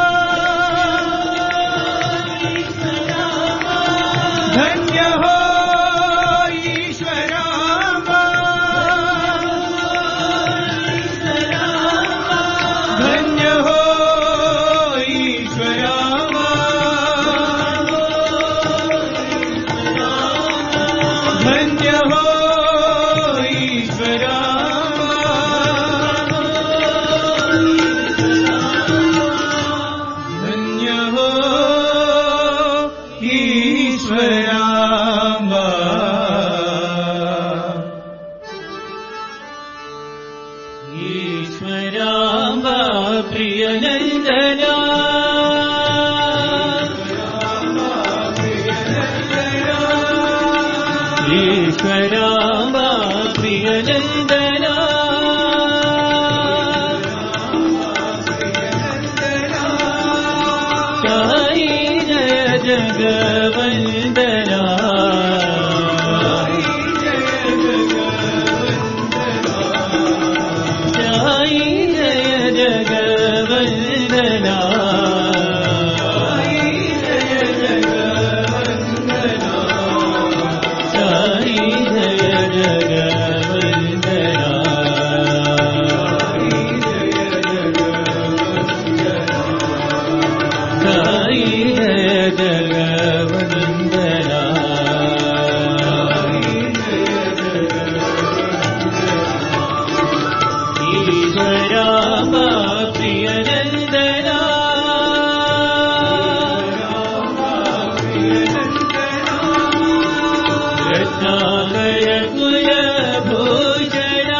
धन्य हो ईश्वरामा धन्य हो ईश्वरामा धन्य हो ईश्वरामा ईश्वरामा प्रियनंदना ईश्वरामा प्रियनंदना साई जय जगवंदना साई जय जगवंदना साई जय जगवंदना साई जय जगवंदना ईश्वरामा प्रियनंदना रत्नाकर कुल भूषणा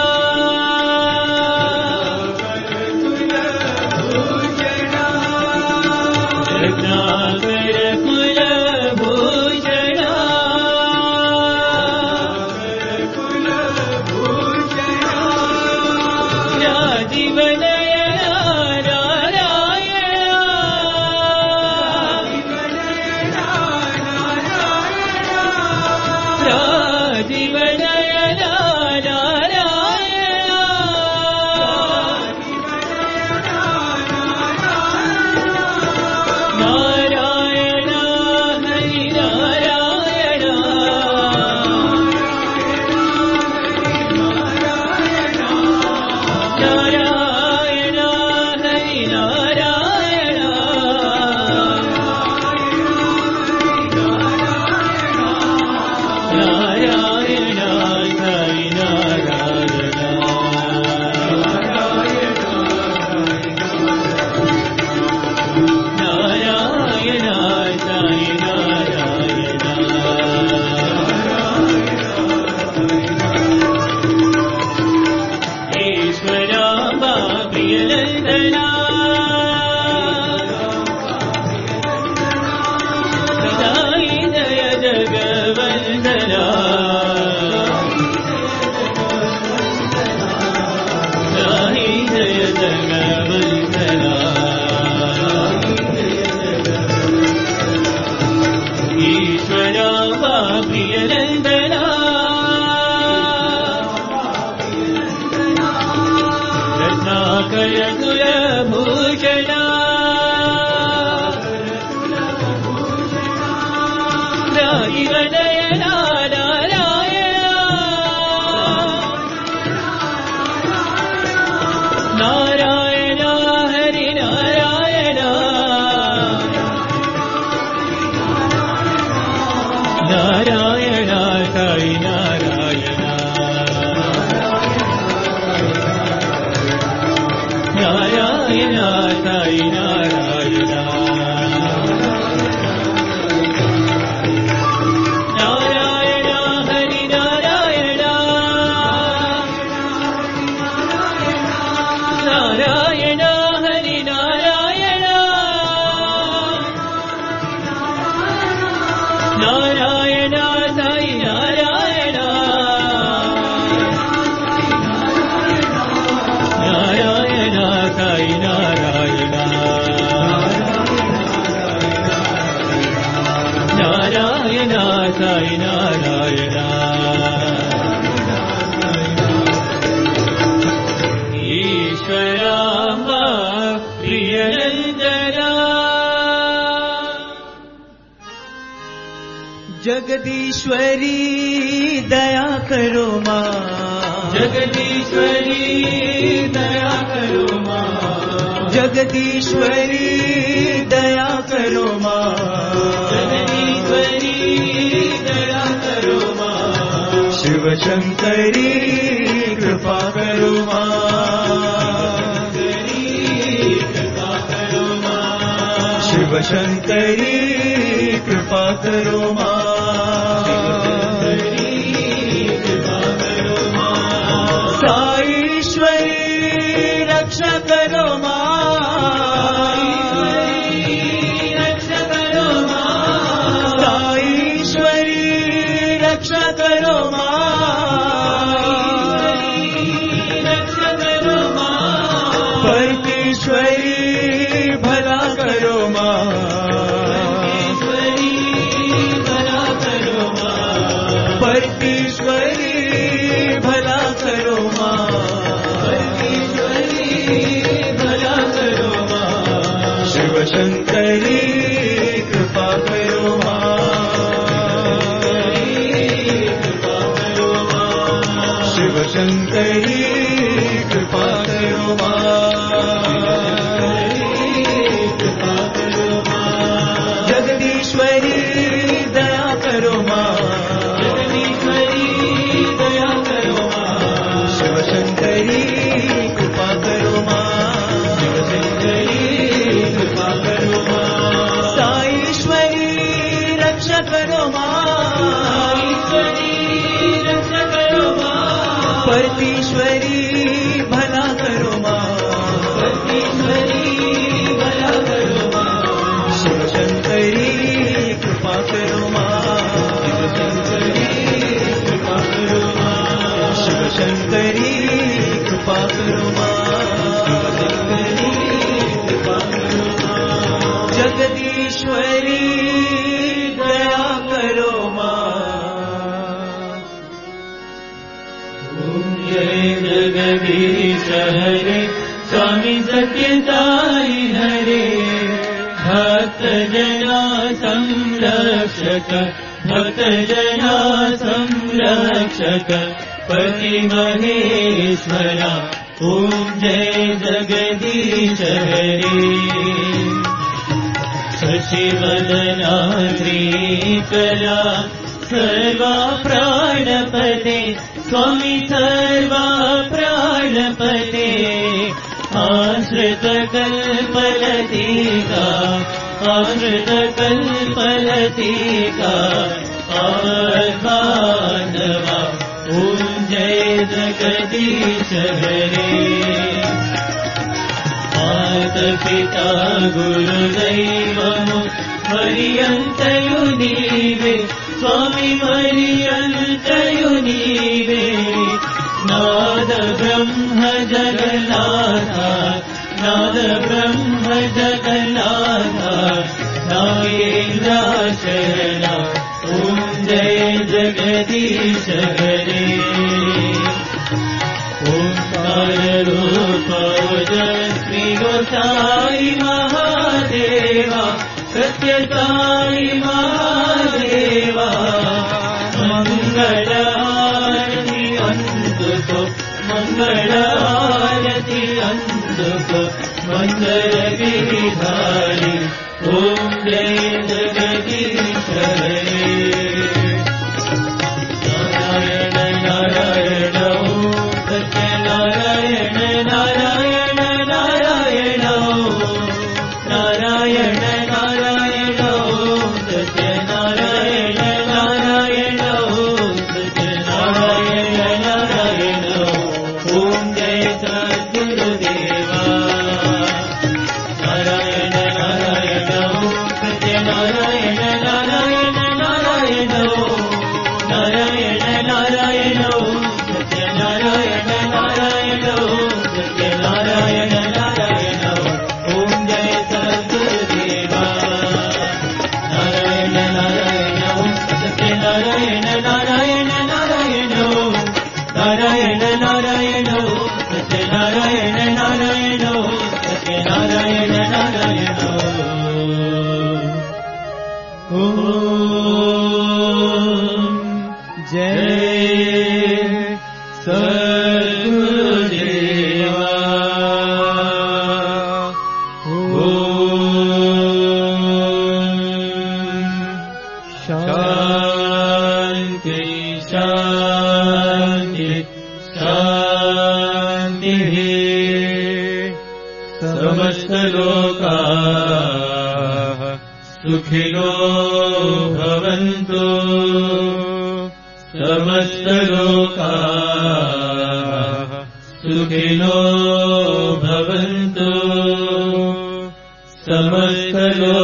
रत्नाकर कुल भूषणा राजीवनयना राजीवनयना नारायण हरि नारायण नारायण हरि नारायण नारायण हरि नारायण नारायण हरि नारायण ईश्वरामा प्रियनंदना साई जय जगवंदना साई जय जगवंदना ईश्वरामा प्रियनंदना रत्नाकर कुल भूषणा राजीवनयना नारायण नारायण हरि नारायण नारायण साई नारायण नारायण साई नारायण नारायण हरि नारायण नारायण हरि नारायण నారాయణ ఈశ్వరాంబ ప్రియరంజనా जगदीश्वरी दया करो माँ जगदीश्वरी दया करो माँ जगदीश्वरी दया करो माँ जगदीश्वरी दया करो माँ शिव शंकरी कृपा करो माँ कृपा करो माँ शिव शंकरी कृपा करो माँ साईश्वरी रक्षा करो माँ रक्षा करो माँ साईश्वरी रक्षा करो माँ रक्षा करो माँ परमेश्वरी भला करो माँ परमेश्वरी भला करो माँ परमेश्वरी भला करो माँ शिव शंकरी कृपा करो माँ कृपा करो माँ शिव शंकरी कृपा करो माँ कृपा करो माँ जगदीश्वरी दया करो माँ शंकरी कृपा करो माँ शिव शंकरी कृपा करो माँ साईश्वरी रक्षा करो माँ ईश्वरी रक्षा करो माँ परमेश्वरी भला करो माँ परमेश्वरी भला करो माँ शिव शंकरी कृपा करो माँ शिव शंकरी कृपा करो माँ शिव शंकरी कृपा करो माँ जगदीश्वरी दया करो माँ जय जगदीश हरे स्वामी सत्यसाई हरे भक्त जना संरक्षक भक्त जना संरक्षक पति महेश्वरा ओम जय जगदीश हरे शशिवदना श्रीकला सर्वा प्राणपते स्वामी सर्वा प्राणपते आश्रित कल्पलतिका आश्रित कल्पलतिका आत्मानवा ओम जय जगदीश हरे मात पिता गुरुदैवमु मरियन्तयु नीवे स्वामी मरियन्तयु नीवे नाद ब्रह्म जगन्नाथा नाद ब्रह्म जगन्नाथा नागेन्द्र शरणा ओम जय जगदीश हरे ओंकार रूप श्री गोसाई महादेवा सत्य साई महादेवा मंगल आरती अंधको मंगल आरती अंधको मंगल गिरिधारी ओम जय जगदीश हरे नारायण नारायण ओम सत्य नारायण नारायण नारायण नारायण नारायण ओम सत्य नारायण नारायण ओम सत्य नारायण नारायण ओम जय सद्गुरुदेवा नारायण नारायण ओम सत्य नारायण नारायण जय सद्गुरुदेवा। शांति शांति शांति समस्त लोकाः सुखिनो भवन्तु समस्त लोकाः सुखिनो भवन्तु समस्त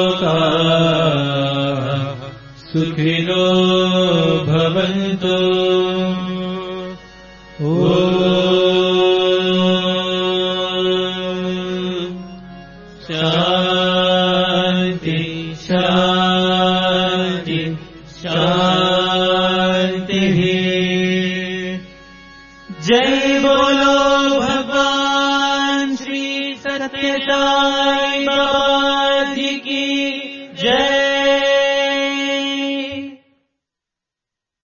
लोकाः सुखिनो भवन्तु। ॐ शान्ति शान्ति शान्तिः। जय बोलो भगवान श्री सत्य साई बाबा जी की जय।